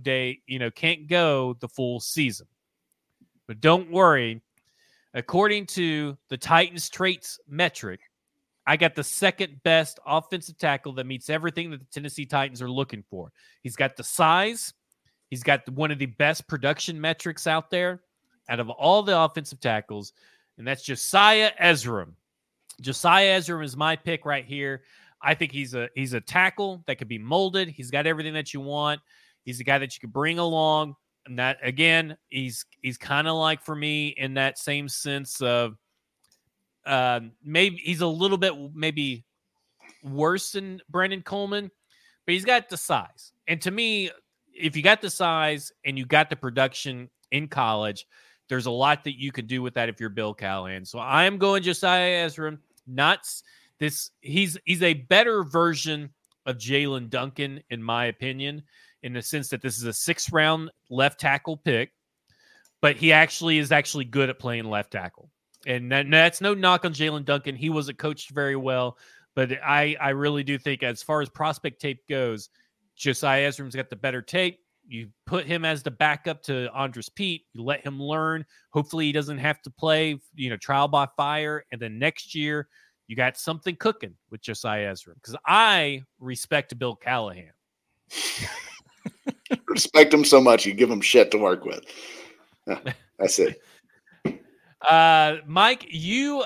the full season. But don't worry. According to the Titans traits metric, I got the second best offensive tackle that meets everything that the Tennessee Titans are looking for. He's got the size. He's got one of the best production metrics out there out of all the offensive tackles, and that's Josiah Ezram. Josiah Ezram is my pick right here. I think he's a tackle that could be molded. He's got everything that you want. He's a guy that you could bring along. And that, again, he's kind of like, for me, in that same sense of maybe he's a little bit maybe worse than Brandon Coleman, but he's got the size. And to me, if you got the size and you got the production in college, there's a lot that you can do with that if you're Bill Callahan. So I am going Josiah Ezra. He's a better version of Jalen Duncan, in my opinion, in the sense that this is a 6th round left tackle pick, but he is actually good at playing left tackle. And that's no knock on Jalen Duncan. He wasn't coached very well, but I really do think, as far as prospect tape goes, Josiah Ezram's got the better tape. You put him as the backup to Andres Pete. You let him learn. Hopefully he doesn't have to play, trial by fire. And then next year you got something cooking with Josiah Ezram, because I respect Bill Callahan. Respect him so much, you give him shit to work with. That's it. Mike, you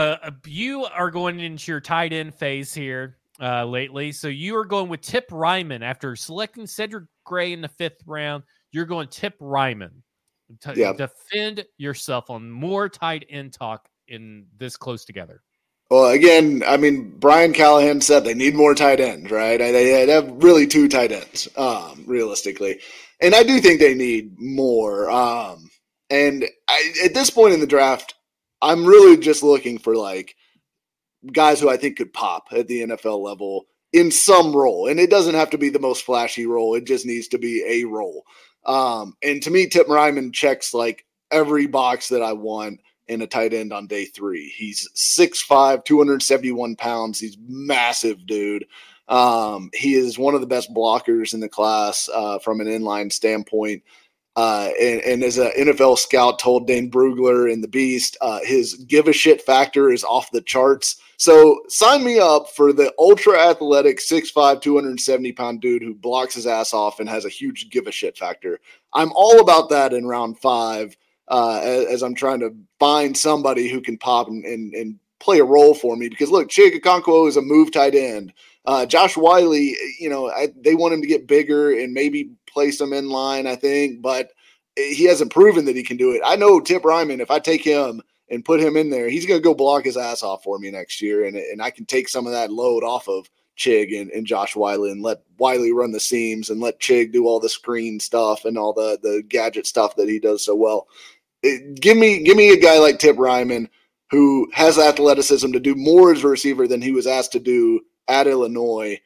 are going into your tight end phase here lately. So you are going with Tip Ryman after selecting Cedric Gray in the 5th round. You're going Tip Ryman. Defend yourself on more tight end talk in this close together. Well, again, I mean, Brian Callahan said they need more tight ends, right? They have really 2 tight ends, realistically. And I do think they need more. At this point in the draft, I'm really just looking for, guys who I think could pop at the NFL level in some role. And it doesn't have to be the most flashy role. It just needs to be a role. And to me, Tip Ryman checks, every box that I want in a tight end on day 3. He's 6'5", 271 pounds. He's massive, dude. He is one of the best blockers in the class from an inline standpoint. And as an NFL scout told Dane Brugler in The Beast, his give a shit factor is off the charts. So sign me up for the ultra athletic 6'5", 270 pound dude who blocks his ass off and has a huge give a shit factor. I'm all about that in round 5. As I'm trying to find somebody who can pop and play a role for me. Because, look, Chig Okonkwo is a move tight end. Josh Wiley, they want him to get bigger and maybe play some in line, I think. But he hasn't proven that he can do it. I know Tip Ryman, if I take him and put him in there, he's going to go block his ass off for me next year. And I can take some of that load off of Chig and Josh Wiley and let Wiley run the seams and let Chig do all the screen stuff and all the gadget stuff that he does so well. Give me a guy like Tip Ryman who has athleticism to do more as a receiver than he was asked to do at Illinois,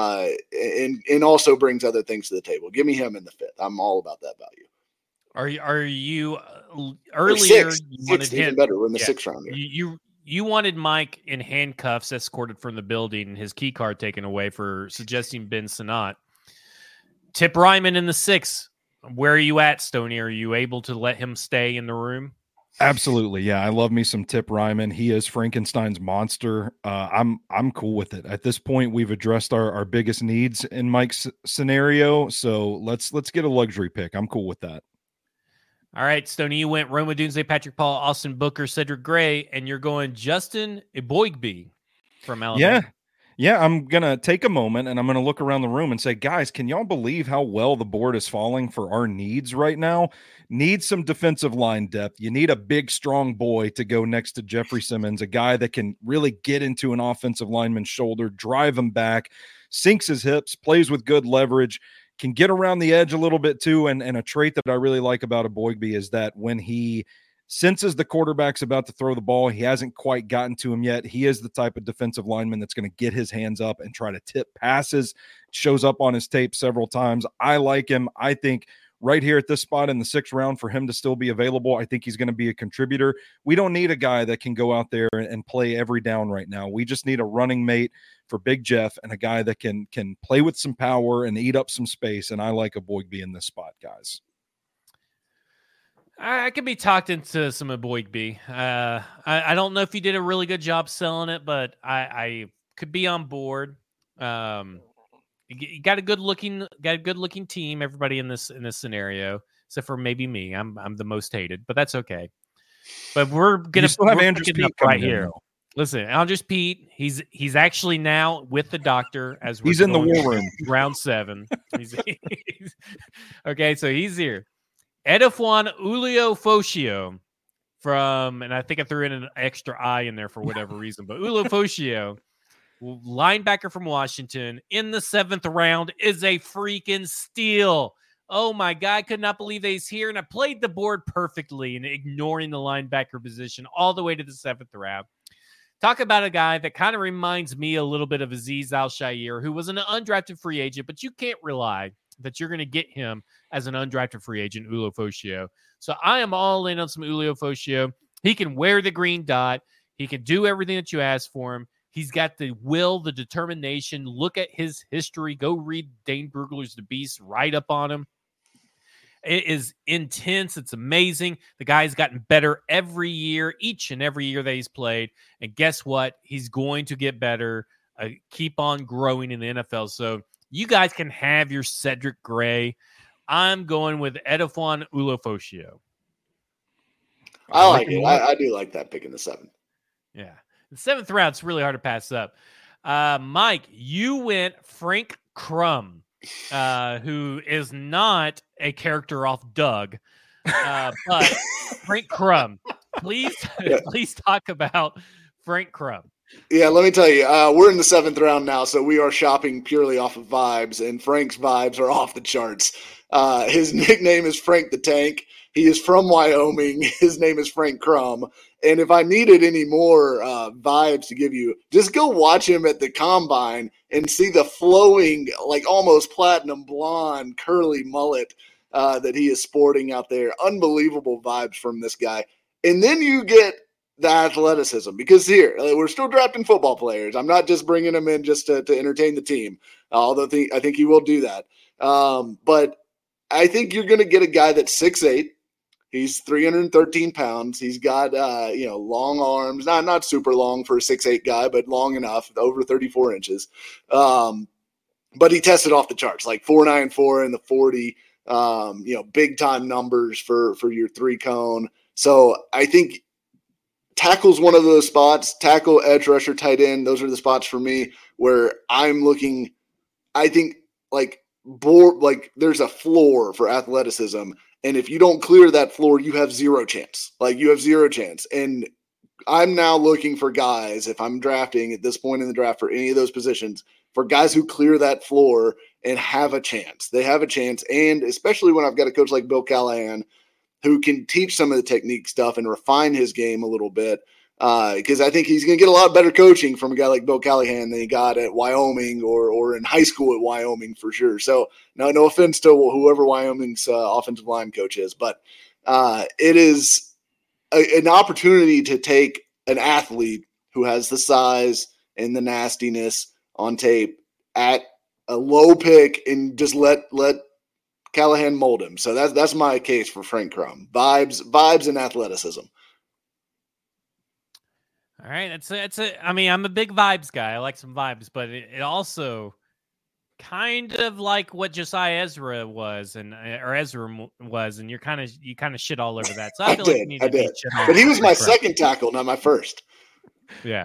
and also brings other things to the table. Give me him in the 5th. I'm all about that value. Are you earlier? You wanted him better. We're in the 6th round here. you wanted Mike in handcuffs, escorted from the building, his key card taken away for suggesting Ben Sinnott. Tip Ryman in the 6. Where are you at, Stoney? Are you able to let him stay in the room? Absolutely. Yeah. I love me some Tip Ryman. He is Frankenstein's monster. I'm cool with it. At this point, we've addressed our biggest needs in Mike's scenario. So let's get a luxury pick. I'm cool with that. All right, Stoney, you went Roma Dunze, Patrick Paul, Austin Booker, Cedric Gray, and you're going Justin Eboigbe from Alabama. Yeah, I'm going to take a moment and I'm going to look around the room and say, guys, can y'all believe how well the board is falling for our needs right now? Need some defensive line depth. You need a big, strong boy to go next to Jeffrey Simmons, a guy that can really get into an offensive lineman's shoulder, drive him back, sinks his hips, plays with good leverage, can get around the edge a little bit too. And a trait that I really like about Eboigbe is that when he senses the quarterback's about to throw the ball, he hasn't quite gotten to him yet. He is the type of defensive lineman that's going to get his hands up and try to tip passes. Shows up on his tape several times. I like him. I think right here at this spot in the 6th round for him to still be available, I think he's going to be a contributor. We don't need a guy that can go out there and play every down right now. We just need a running mate for Big Jeff and a guy that can play with some power and eat up some space. And I like Eboigbe in this spot, guys. I could be talked into some Eboigbe. I don't know if you did a really good job selling it, but I could be on board. You got a good looking team. Everybody in this scenario, except for maybe me. I'm the most hated, but that's okay. But we're gonna still have Andrews Pete right here. Listen, Andres Pete. He's actually now with the doctor as he's in the war room. Round 7. Okay, so he's here. Edifwan Uliofosio from, and I think I threw in an extra I in there for whatever reason, but Uliofosio, linebacker from Washington in the 7th round, is a freaking steal. Oh my God, I could not believe that he's here. And I played the board perfectly and ignoring the linebacker position all the way to the 7th round. Talk about a guy that kind of reminds me a little bit of Azeez Al-Shaair, who was an undrafted free agent, but you can't rely that you're going to get him as an undrafted free agent, Uliofosio. So I am all in on some Uliofosio. He can wear the green dot. He can do everything that you ask for him. He's got the will, the determination. Look at his history. Go read Dane Brugler's The Beast right up on him. It is intense. It's amazing. The guy's gotten better every year, each and every year that he's played. And guess what? He's going to get better, keep on growing in the NFL. So you guys can have your Cedric Gray. I'm going with Edifwan Uliofosio. I like it. I do like that pick in the 7th. Yeah. The 7th round, it's really hard to pass up. Mike, you went Frank Crum, who is not a character off Doug, but Frank Crum. Please talk about Frank Crum. Yeah, let me tell you, we're in the 7th round now, so we are shopping purely off of vibes, and Frank's vibes are off the charts. His nickname is Frank the Tank. He is from Wyoming. His name is Frank Crum. And if I needed any more vibes to give you, just go watch him at the combine and see the flowing, like almost platinum blonde, curly mullet that he is sporting out there. Unbelievable vibes from this guy. And then you get the athleticism, because here we're still drafting football players. I'm not just bringing them in just to entertain the team, although I think he will do that. But I think you're going to get a guy that's 6'8". He's 313 pounds. He's got long arms, not super long for a 6'8" guy, but long enough, over 34 inches. But he tested off the charts, like 4.94 in the 40. Big time numbers for your 3-cone. So I think tackle's one of those spots. Tackle, edge rusher, tight end. Those are the spots for me where I'm looking. I think there's a floor for athleticism, and if you don't clear that floor, you have zero chance. You have zero chance. And I'm now looking for guys, if I'm drafting at this point in the draft for any of those positions, for guys who clear that floor and have a chance. They have a chance, and especially when I've got a coach like Bill Callahan who can teach some of the technique stuff and refine his game a little bit, because I think he's going to get a lot better coaching from a guy like Bill Callahan than he got at Wyoming or in high school at Wyoming for sure. So no offense to whoever Wyoming's offensive line coach is, but it is an opportunity to take an athlete who has the size and the nastiness on tape at a low pick and just let Callahan mold him. So that's my case for Frank Crum. Vibes and athleticism. All right, I mean, I'm a big vibes guy. I like some vibes, but it also kind of like what Josiah Ezra was, or Ezra was, and you kind of shit all over that. So I feel like you need to be shit on. But he was my second tackle, not my first. Yeah.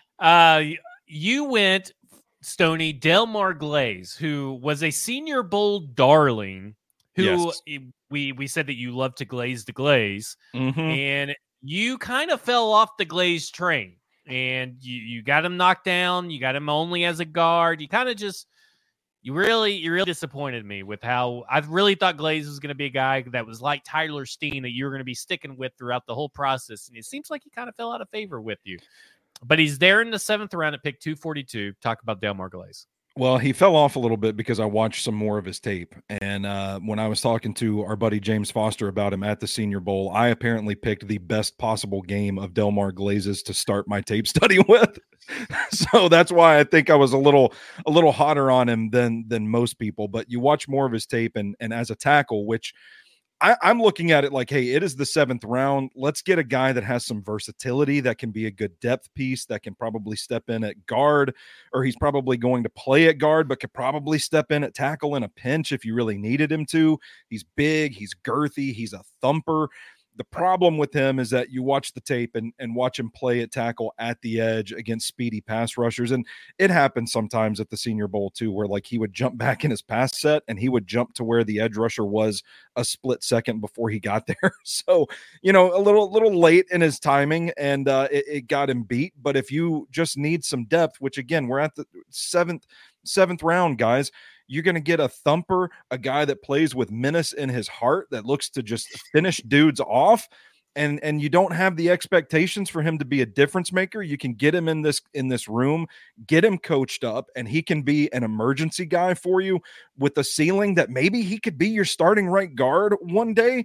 You went, Stoney, Delmar Glaze, who was a Senior Bowl darling, who we said that you love to glaze the glaze, and you kind of fell off the Glaze train, and you got him knocked down. You got him only as a guard. You kind of just you really disappointed me with how I really thought Glaze was going to be a guy that was like Tyler Steen that you were going to be sticking with throughout the whole process, and it seems like he kind of fell out of favor with you. But he's there in the 7th round at pick 242. Talk about Delmar Glaze. Well, he fell off a little bit because I watched some more of his tape. And when I was talking to our buddy James Foster about him at the Senior Bowl, I apparently picked the best possible game of Delmar Glaze's to start my tape study with. So that's why I think I was a little hotter on him than most people. But you watch more of his tape, and as a tackle, which I'm looking at it like, hey, it is the 7th round. Let's get a guy that has some versatility, that can be a good depth piece, that can probably step in at guard, or he's probably going to play at guard, but could probably step in at tackle in a pinch if you really needed him to. He's big, he's girthy, he's a thumper. The problem with him is that you watch the tape and watch him play at tackle at the edge against speedy pass rushers. And it happens sometimes at the Senior Bowl too, where like he would jump back in his pass set and he would jump to where the edge rusher was a split second before he got there. So, a little late in his timing, and it got him beat. But if you just need some depth, which again, we're at the seventh round, guys, you're going to get a thumper, a guy that plays with menace in his heart, that looks to just finish dudes off. And you don't have the expectations for him to be a difference maker. You can get him in this room, get him coached up, and he can be an emergency guy for you with a ceiling that maybe he could be your starting right guard one day.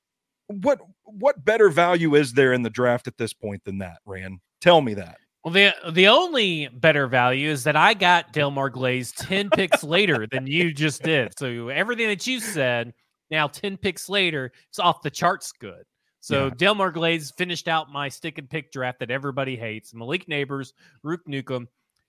What better value is there in the draft at this point than that, Rand? Tell me that. Well, the only better value is that I got Delmar Glaze 10 picks later than you just did. So everything that you said, now 10 picks later, it's off the charts good. So Delmar Glaze finished out my stick and pick draft that everybody hates. Malik Neighbors, Rook Nukem,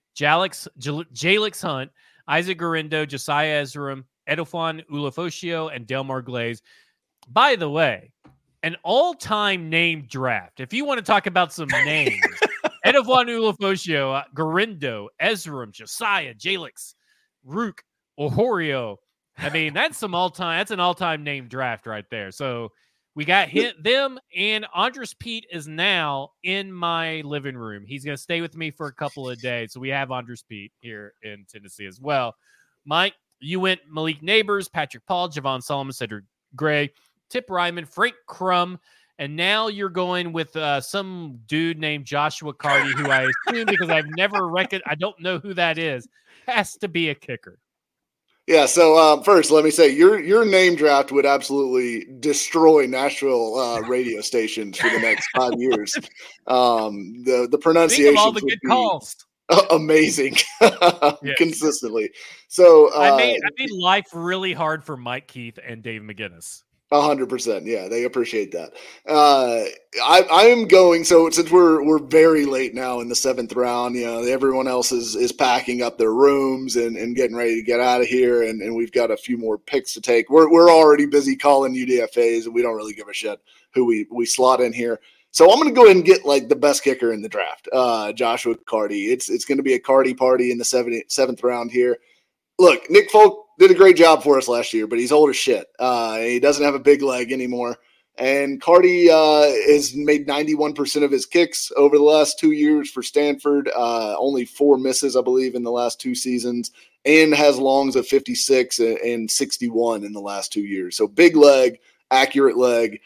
Jalix Hunt, Isaac Garindo, Josiah Ezra, Edofan Ulofoshio, and Delmar Glaze. By the way, an all-time name draft. If you want to talk about some names, Edofan Ulofoshio, Garindo, Ezra, Josiah, Jalix, Rook, Ohorio. I mean, that's an all-time name draft right there. So we got them, and Andres Pete is now in my living room. He's going to stay with me for a couple of days. So we have Andres Pete here in Tennessee as well. Mike, you went Malik Neighbors, Patrick Paul, Javon Solomon, Cedric Gray, Tip Ryman, Frank Crum, and now you're going with some dude named Joshua Carty, who I assume, because I've never I don't know who that is, has to be a kicker. Yeah, so first, let me say, your name draft would absolutely destroy Nashville radio stations for the next 5 years. The pronunciation of all the good calls. Amazing. Consistently. So I made life really hard for Mike Keith and Dave McGinnis. 100%. Yeah, they appreciate that. I am going. So since we're very late now in the 7th round, everyone else is packing up their rooms and getting ready to get out of here, and we've got a few more picks to take. We're already busy calling UDFAs, and we don't really give a shit who we slot in here. So I'm going to go ahead and get like the best kicker in the draft, Joshua Carty. It's going to be a Carty party in the 7th round here. Look, Nick Folk did a great job for us last year, but he's old as shit. He doesn't have a big leg anymore. And Carty has made 91% of his kicks over the last 2 years for Stanford. Only 4 misses, I believe, in the last 2 seasons, and has longs of 56 and 61 in the last 2 years. So big leg, accurate leg.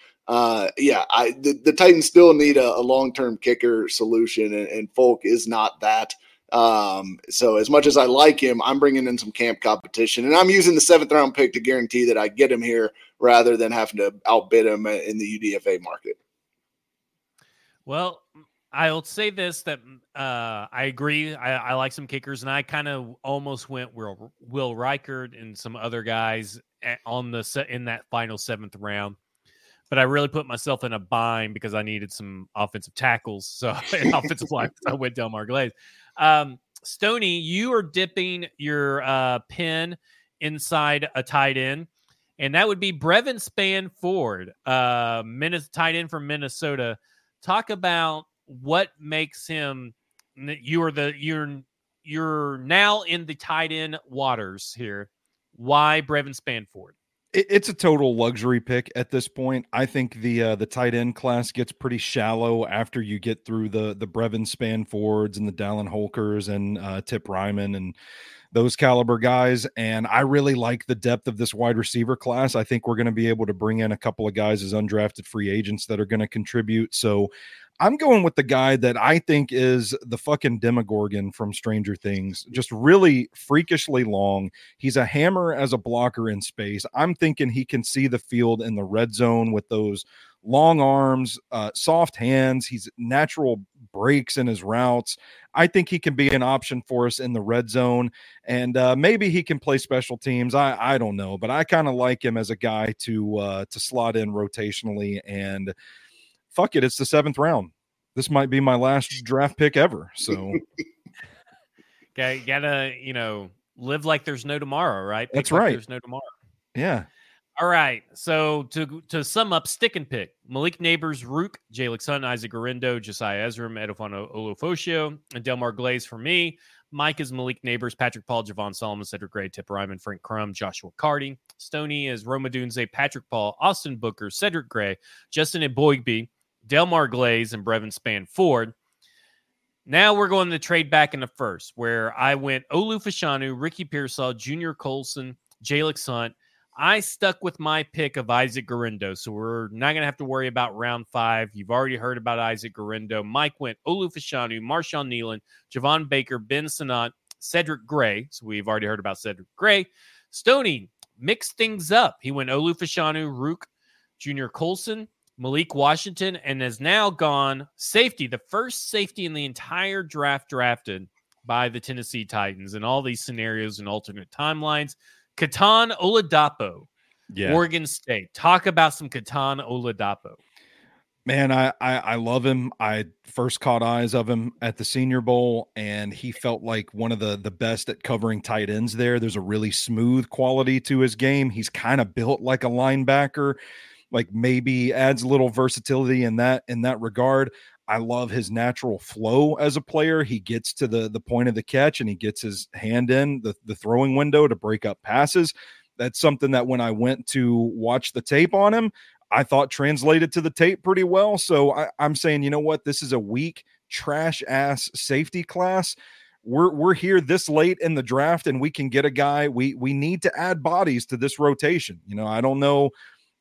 The Titans still need a long-term kicker solution, and Folk is not that. So as much as I like him, I'm bringing in some camp competition, and I'm using the 7th round pick to guarantee that I get him here rather than having to outbid him in the UDFA market. Well, I'll say this, that I agree. I like some kickers, and I kind of almost went Will Reichert and some other guys on the in that final 7th round. But I really put myself in a bind because I needed some offensive tackles. So in offensive line, I went Delmar Glaze. Stoney, you are dipping your pin inside a tight end, and that would be Brevin Spanford, tight end from Minnesota. Talk about what makes him. You're now in the tight end waters here. Why Brevin Spanford? It's a total luxury pick at this point. I think the tight end class gets pretty shallow after you get through the Brevin Spanfords and the Dallin Holkers and Tip Ryman and those caliber guys. And I really like the depth of this wide receiver class. I think we're going to be able to bring in a couple of guys as undrafted free agents that are going to contribute. So I'm going with the guy that I think is the fucking Demogorgon from Stranger Things, just really freakishly long. He's a hammer as a blocker in space. I'm thinking he can see the field in the red zone with those long arms, soft hands. He's natural breaks in his routes. I think he can be an option for us in the red zone, and maybe he can play special teams. I don't know, but I kind of like him as a guy to slot in rotationally. And fuck it, it's the 7th round. This might be my last draft pick ever. So, gotta live like there's no tomorrow, right? That's right. There's no tomorrow. Yeah. All right. So to sum up, stick and pick: Malik Neighbors, Rook, Jalen Sutton, Isaac Garindo, Josiah Ezram, Edofano Olufosio, and Delmar Glaze for me. Mike is Malik Neighbors, Patrick Paul, Javon Solomon, Cedric Gray, Tip Ryman, Frank Crum, Joshua Carty. Stoney is Roma Dunze, Patrick Paul, Austin Booker, Cedric Gray, Justin Eboigbe, Delmar Glaze, and Brevin Spanford. Now we're going to trade back in the first, where I went Olu Fashanu, Ricky Pearsall, Junior Colson, Jalen Hunt. I stuck with my pick of Isaac Garindo, so we're not going to have to worry about round 5. You've already heard about Isaac Garindo. Mike went Olu Fashanu, Marshawn Nealon, Javon Baker, Ben Sinnott, Cedric Gray. So we've already heard about Cedric Gray. Stoney mixed things up. He went Olu Fashanu, Rook, Junior Colson, Malik Washington, and has now gone safety, the first safety in the entire draft drafted by the Tennessee Titans in all these scenarios and alternate timelines. Katan Oladapo, Oregon State. Talk about some Katan Oladapo. Man, I love him. I first caught eyes of him at the Senior Bowl, and he felt like one of the best at covering tight ends there. There's a really smooth quality to his game. He's kind of built like a linebacker, like maybe adds a little versatility in that regard. I love his natural flow as a player. He gets to the point of the catch and he gets his hand in the throwing window to break up passes. That's something that when I went to watch the tape on him, I thought translated to the tape pretty well. So I'm saying, you know what? This is a weak, trash ass safety class. We're here this late in the draft and we can get a guy. We need to add bodies to this rotation. I don't know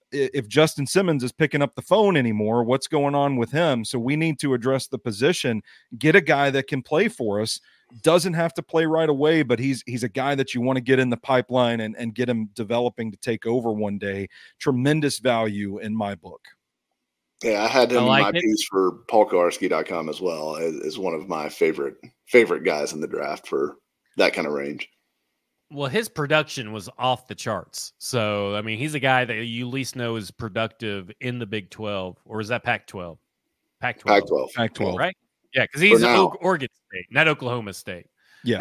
if Justin Simmons is picking up the phone anymore, what's going on with him? So we need to address the position, get a guy that can play for us, doesn't have to play right away, but he's a guy that you want to get in the pipeline and get him developing to take over one day. Tremendous value in my book. Yeah, I had him in my piece for paulkawarski.com as well as one of my favorite guys in the draft for that kind of range. Well, his production was off the charts. So, I mean, he's a guy that you at least know is productive in the Big 12. Or is that Pac-12? Pac-12. Pac-12. Right? Yeah, because he's Oregon State, not Oklahoma State. Yes.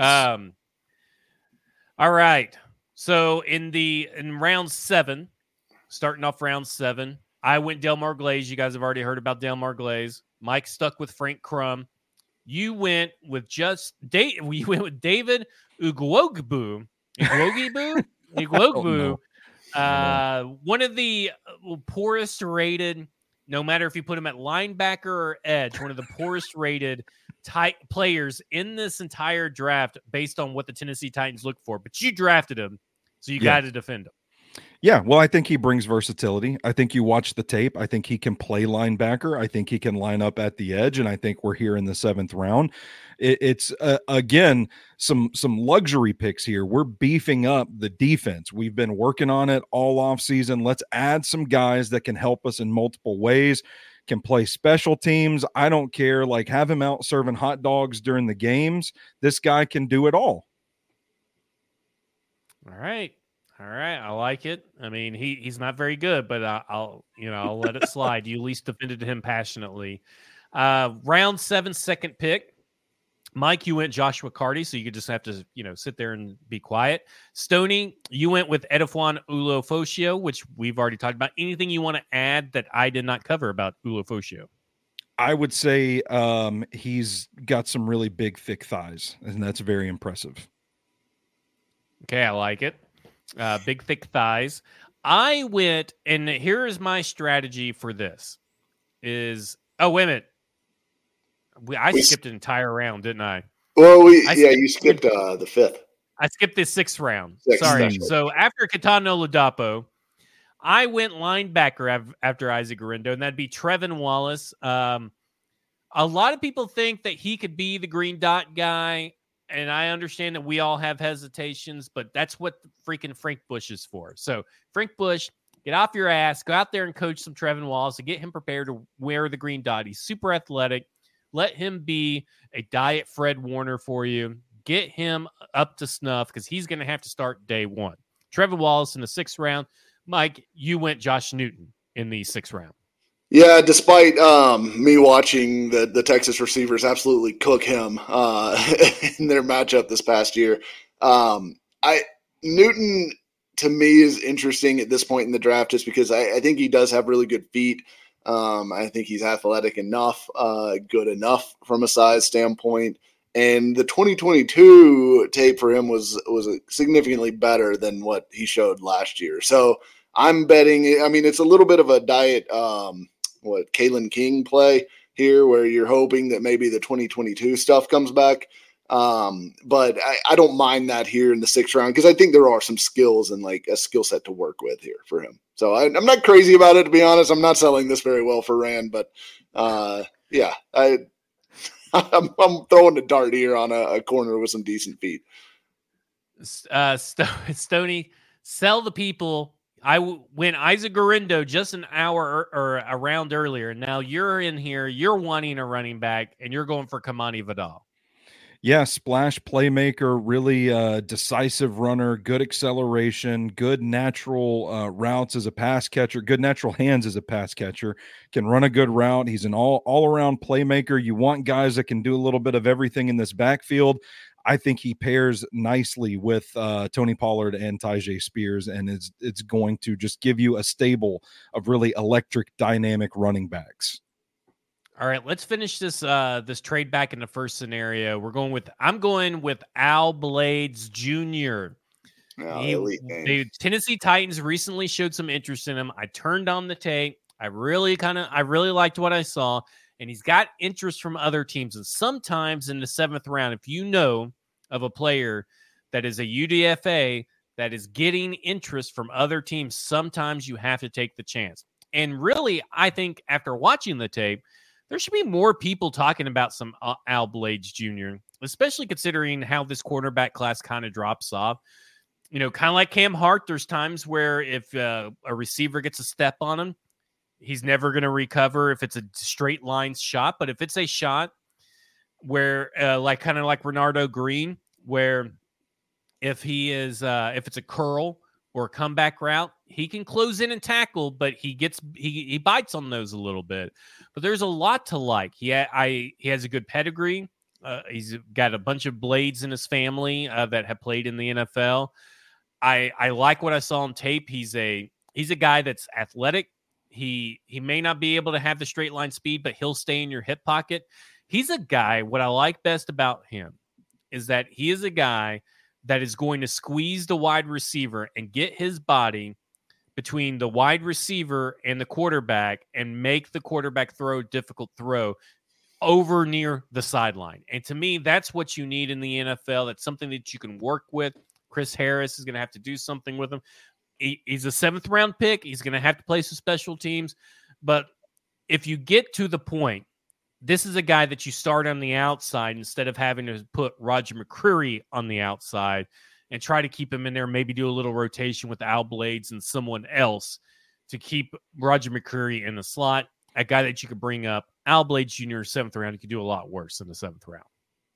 All right. So, in round 7, starting off round 7, I went Delmar Glaze. You guys have already heard about Delmar Glaze. Mike stuck with Frank Crum. You went with David Ugwogbu. Igwogbu, one of the poorest rated, no matter if you put him at linebacker or edge, one of the poorest rated tight players in this entire draft based on what the Tennessee Titans look for. But you drafted him, so you got to defend him. Yeah, well, I think he brings versatility. I think you watch the tape. I think he can play linebacker. I think he can line up at the edge, and I think we're here in the 7th round. It's again, some luxury picks here. We're beefing up the defense. We've been working on it all off season. Let's add some guys that can help us in multiple ways. can play special teams. I don't care. Like, have him out serving hot dogs during the games. This guy can do it all. All right. I like it. I mean, he's not very good, but I'll let it slide. You at least defended him passionately. Round 7, second pick. Mike, you went Joshua Carty, so you could just have to, sit there and be quiet. Stoney, you went with Edifwan Ulofoshio, which we've already talked about. Anything you want to add that I did not cover about Ulofoshio? I would say he's got some really big, thick thighs, and that's very impressive. Okay, I like it. Big, thick thighs. I went, and here is my strategy for this. Oh, wait a minute. I skipped an entire round, didn't I? Well, you skipped the 5th. I skipped the 6th round. Sixth, Sorry. So after Catano Ladapo, I went linebacker after Isaac Guerendo, and that'd be Trevin Wallace. A lot of people think that he could be the green dot guy, and I understand that we all have hesitations, but that's what freaking Frank Bush is for. So, Frank Bush, get off your ass, go out there and coach some Trevin Wallace and get him prepared to wear the green dot. He's super athletic. Let him be a diet Fred Warner for you. Get him up to snuff because he's going to have to start day 1. Trevin Wallace in the 6th round. Mike, you went Josh Newton in the 6th round. Yeah, despite me watching the Texas receivers absolutely cook him in their matchup this past year, Newton to me is interesting at this point in the draft just because I think he does have really good feet. I think he's athletic enough, good enough from a size standpoint. And the 2022 tape for him was significantly better than what he showed last year. So I'm betting, I mean, it's a little bit of a diet, Kalen King play here where you're hoping that maybe the 2022 stuff comes back. But I don't mind that here in the 6th round because I think there are some skills and like a skill set to work with here for him. So I'm not crazy about it, to be honest. I'm not selling this very well for Rand, but I'm throwing a dart here on a corner with some decent feet. Stoney, sell the people. I went Isaac Guerendo just an hour or a round earlier. Now you're in here. You're wanting a running back, and you're going for Kamani Vidal. Yeah, splash playmaker, really decisive runner, good acceleration, good natural routes as a pass catcher, good natural hands as a pass catcher, can run a good route. He's an all-around playmaker. You want guys that can do a little bit of everything in this backfield. I think he pairs nicely with Tony Pollard and Tyjae Spears, and it's going to just give you a stable of really electric, dynamic running backs. All right, let's finish this this trade back in the first scenario. I'm going with Al Blades Jr. The Tennessee Titans recently showed some interest in him. I turned on the tape. I really liked what I saw, and he's got interest from other teams. And sometimes in the 7th round, if you know of a player that is a UDFA that is getting interest from other teams, sometimes you have to take the chance. And really, I think after watching the tape, there should be more people talking about some Al Blades Jr., especially considering how this quarterback class kind of drops off. Kind of like Cam Hart, there's times where if a receiver gets a step on him, he's never going to recover if it's a straight line shot. But if it's a shot where kind of like Renardo Green, where if it's a curl or a comeback route, he can close in and tackle, but he bites on those a little bit. But there's a lot to like. He has a good pedigree. He's got a bunch of Blades in his family that have played in the NFL. I like what I saw on tape. He's a guy that's athletic. He may not be able to have the straight line speed, but he'll stay in your hip pocket. He's a guy, what I like best about him is that he is a guy that is going to squeeze the wide receiver and get his body between the wide receiver and the quarterback and make the quarterback throw a difficult throw over near the sideline. And to me, that's what you need in the NFL. That's something that you can work with. Chris Harris is going to have to do something with him. He's a 7th round pick. He's going to have to play some special teams. But if you get to the point, this is a guy that you start on the outside instead of having to put Roger McCreary on the outside and try to keep him in there, maybe do a little rotation with Al Blades and someone else to keep Roger McCreary in the slot. a guy that you could bring up. Al Blades Jr. 7th round. You could do a lot worse in the 7th round.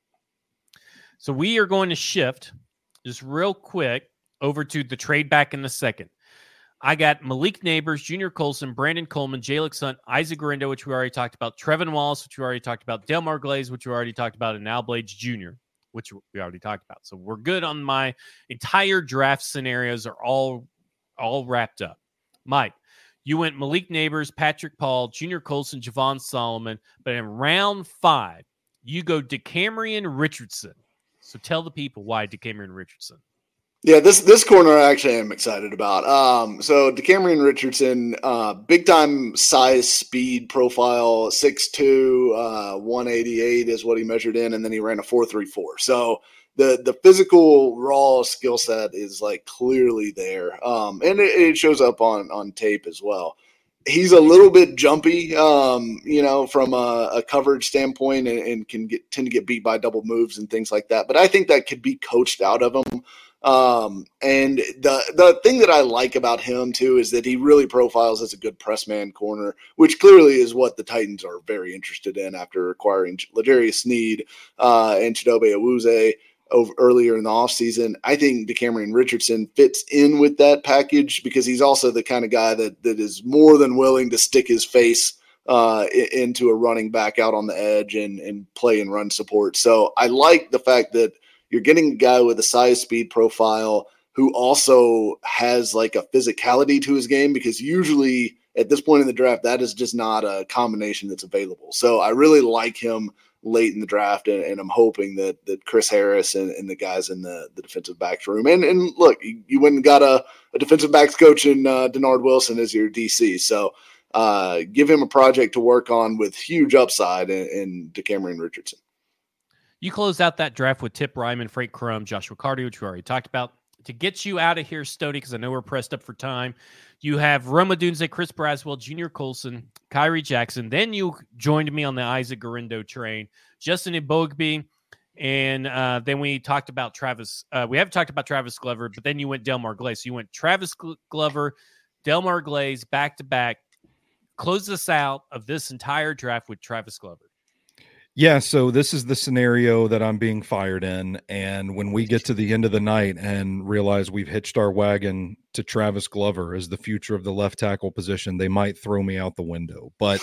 So we are going to shift just real quick over to the trade back in the second. I got Malik Neighbors, Junior Colson, Brandon Coleman, Jalen Hunt, Isaac Garindo, which we already talked about, Trevin Wallace, which we already talked about, Delmar Glaze, which we already talked about, and Al Blades Jr., which we already talked about. So we're good on my entire draft scenarios are all wrapped up. Mike, you went Malik Neighbors, Patrick Paul, Junior Colson, Javon Solomon, but in round 5, you go DeCamerion Richardson. So tell the people why DeCamerion Richardson. Yeah, this corner I actually am excited about. So DeCamerion Richardson, big time size, speed profile, 6'2", 188 is what he measured in, and then he ran a 4.34. So the physical raw skill set is like clearly there, and it shows up on tape as well. He's a little bit jumpy, from a coverage standpoint, and can tend to get beat by double moves and things like that. But I think that could be coached out of him. And the thing that I like about him too is that he really profiles as a good press man corner, which clearly is what the Titans are very interested in after acquiring L'Jarius Sneed and Chidobe Awuzie earlier in the offseason. I think DeCamerion Richardson fits in with that package because he's also the kind of guy that is more than willing to stick his face into a running back out on the edge and play and run support. So I like the fact that you're getting a guy with a size speed profile who also has like a physicality to his game, because usually at this point in the draft, that is just not a combination that's available. So I really like him late in the draft, and I'm hoping that Chris Harris and the guys in the defensive backs room. And look, you went and got a defensive backs coach in Denard Wilson as your DC. So give him a project to work on with huge upside in DeCamerion Richardson. You closed out that draft with Tip Ryman, Frank Crum, Joshua Carty, which we already talked about. To get you out of here, Stody, because I know we're pressed up for time, you have Rome Odunze, Chris Braswell, Junior Colson, Kyrie Jackson. Then you joined me on the Isaac Garindo train, Justin Ebogbe, and then we talked about Travis. We haven't talked about Travis Glover, but then you went Delmar Glaze. So you went Travis Glover, Delmar Glaze, back-to-back. Close us out of this entire draft with Travis Glover. Yeah, so this is the scenario that I'm being fired in, and when we get to the end of the night and realize we've hitched our wagon to Travis Glover as the future of the left tackle position, they might throw me out the window. But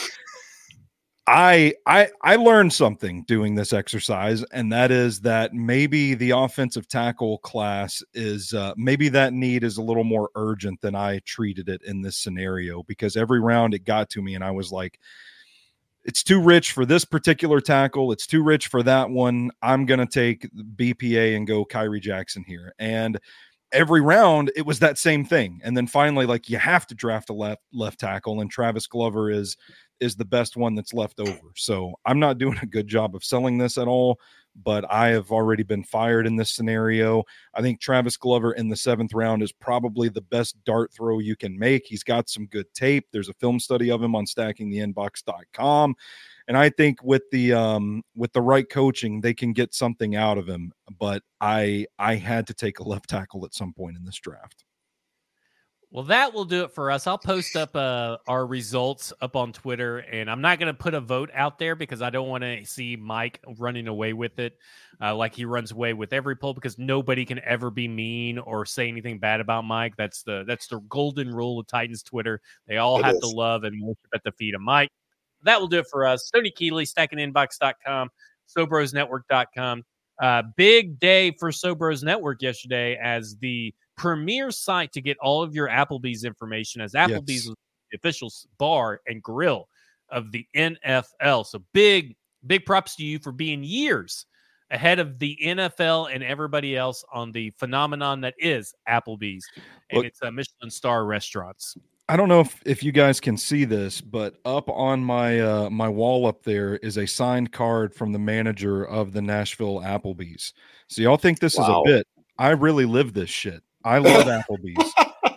I learned something doing this exercise, and that is that maybe the offensive tackle class is maybe that need is a little more urgent than I treated it in this scenario, because every round it got to me and I was like, it's too rich for this particular tackle. It's too rich for that one. I'm going to take BPA and go Kyrie Jackson here. And every round it was that same thing. And then finally, like, you have to draft a left tackle, and Travis Glover is the best one that's left over. So I'm not doing a good job of selling this at all, but I have already been fired in this scenario. I think Travis Glover in the 7th round is probably the best dart throw you can make. He's got some good tape. There's a film study of him on stackingtheinbox.com. And I think with the right coaching, they can get something out of him. But I had to take a left tackle at some point in this draft. Well, that will do it for us. I'll post up our results up on Twitter, and I'm not going to put a vote out there because I don't want to see Mike running away with it like he runs away with every poll, because nobody can ever be mean or say anything bad about Mike. That's the golden rule of Titans Twitter. They all have to love and worship at the feet of Mike. That will do it for us. Stony Keeley, stackingtheinbox.com, SoBrosNetwork.com. Big day for SoBros Network yesterday as the premier site to get all of your Applebee's information, as Applebee's was the official bar and grill of the NFL. So big props to you for being years ahead of the NFL and everybody else on the phenomenon that is Applebee's and its Michelin star restaurants. I don't know if you guys can see this, but up on my my wall up there is a signed card from the manager of the Nashville Applebee's. So y'all think this is a bit? I really live this shit. I love Applebee's.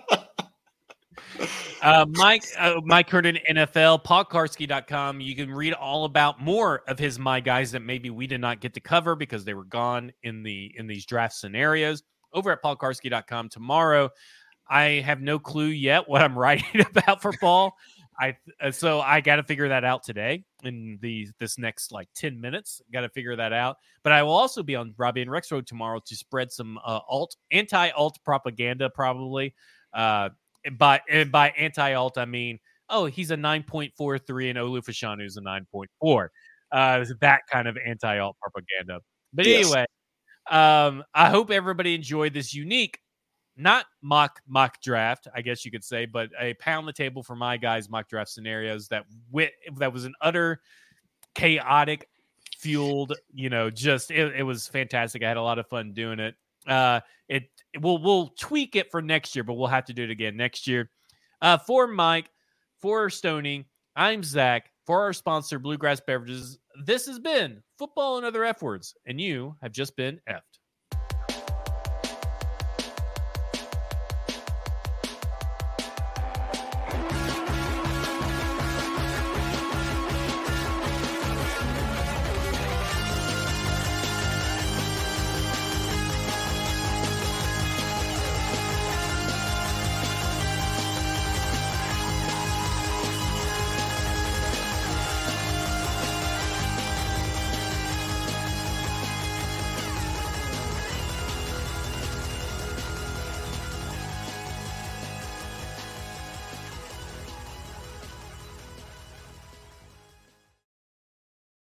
Mike Curtin, NFL, podkarski.com. You can read all about more of his My Guys that maybe we did not get to cover because they were gone in these draft scenarios over at podkarski.com. Tomorrow, I have no clue yet what I'm writing about for Paul, So I got to figure that out today in this next like 10 minutes. Got to figure that out. But I will also be on Robbie and Rex Road tomorrow to spread some anti-alt propaganda, probably. By anti-alt, I mean, oh, he's a 9.43 and Olu Fashanu is a 9.4. That kind of anti-alt propaganda. But anyway, I hope everybody enjoyed this unique, not mock draft, I guess you could say, but a pound the table for my guys' mock draft scenarios that was an utter chaotic fueled, just it was fantastic. I had a lot of fun doing it. We'll tweak it for next year, but we'll have to do it again next year. For Mike, for Stoney, I'm Zach. For our sponsor, Bluegrass Beverages, this has been Football and Other F Words, and you have just been effed.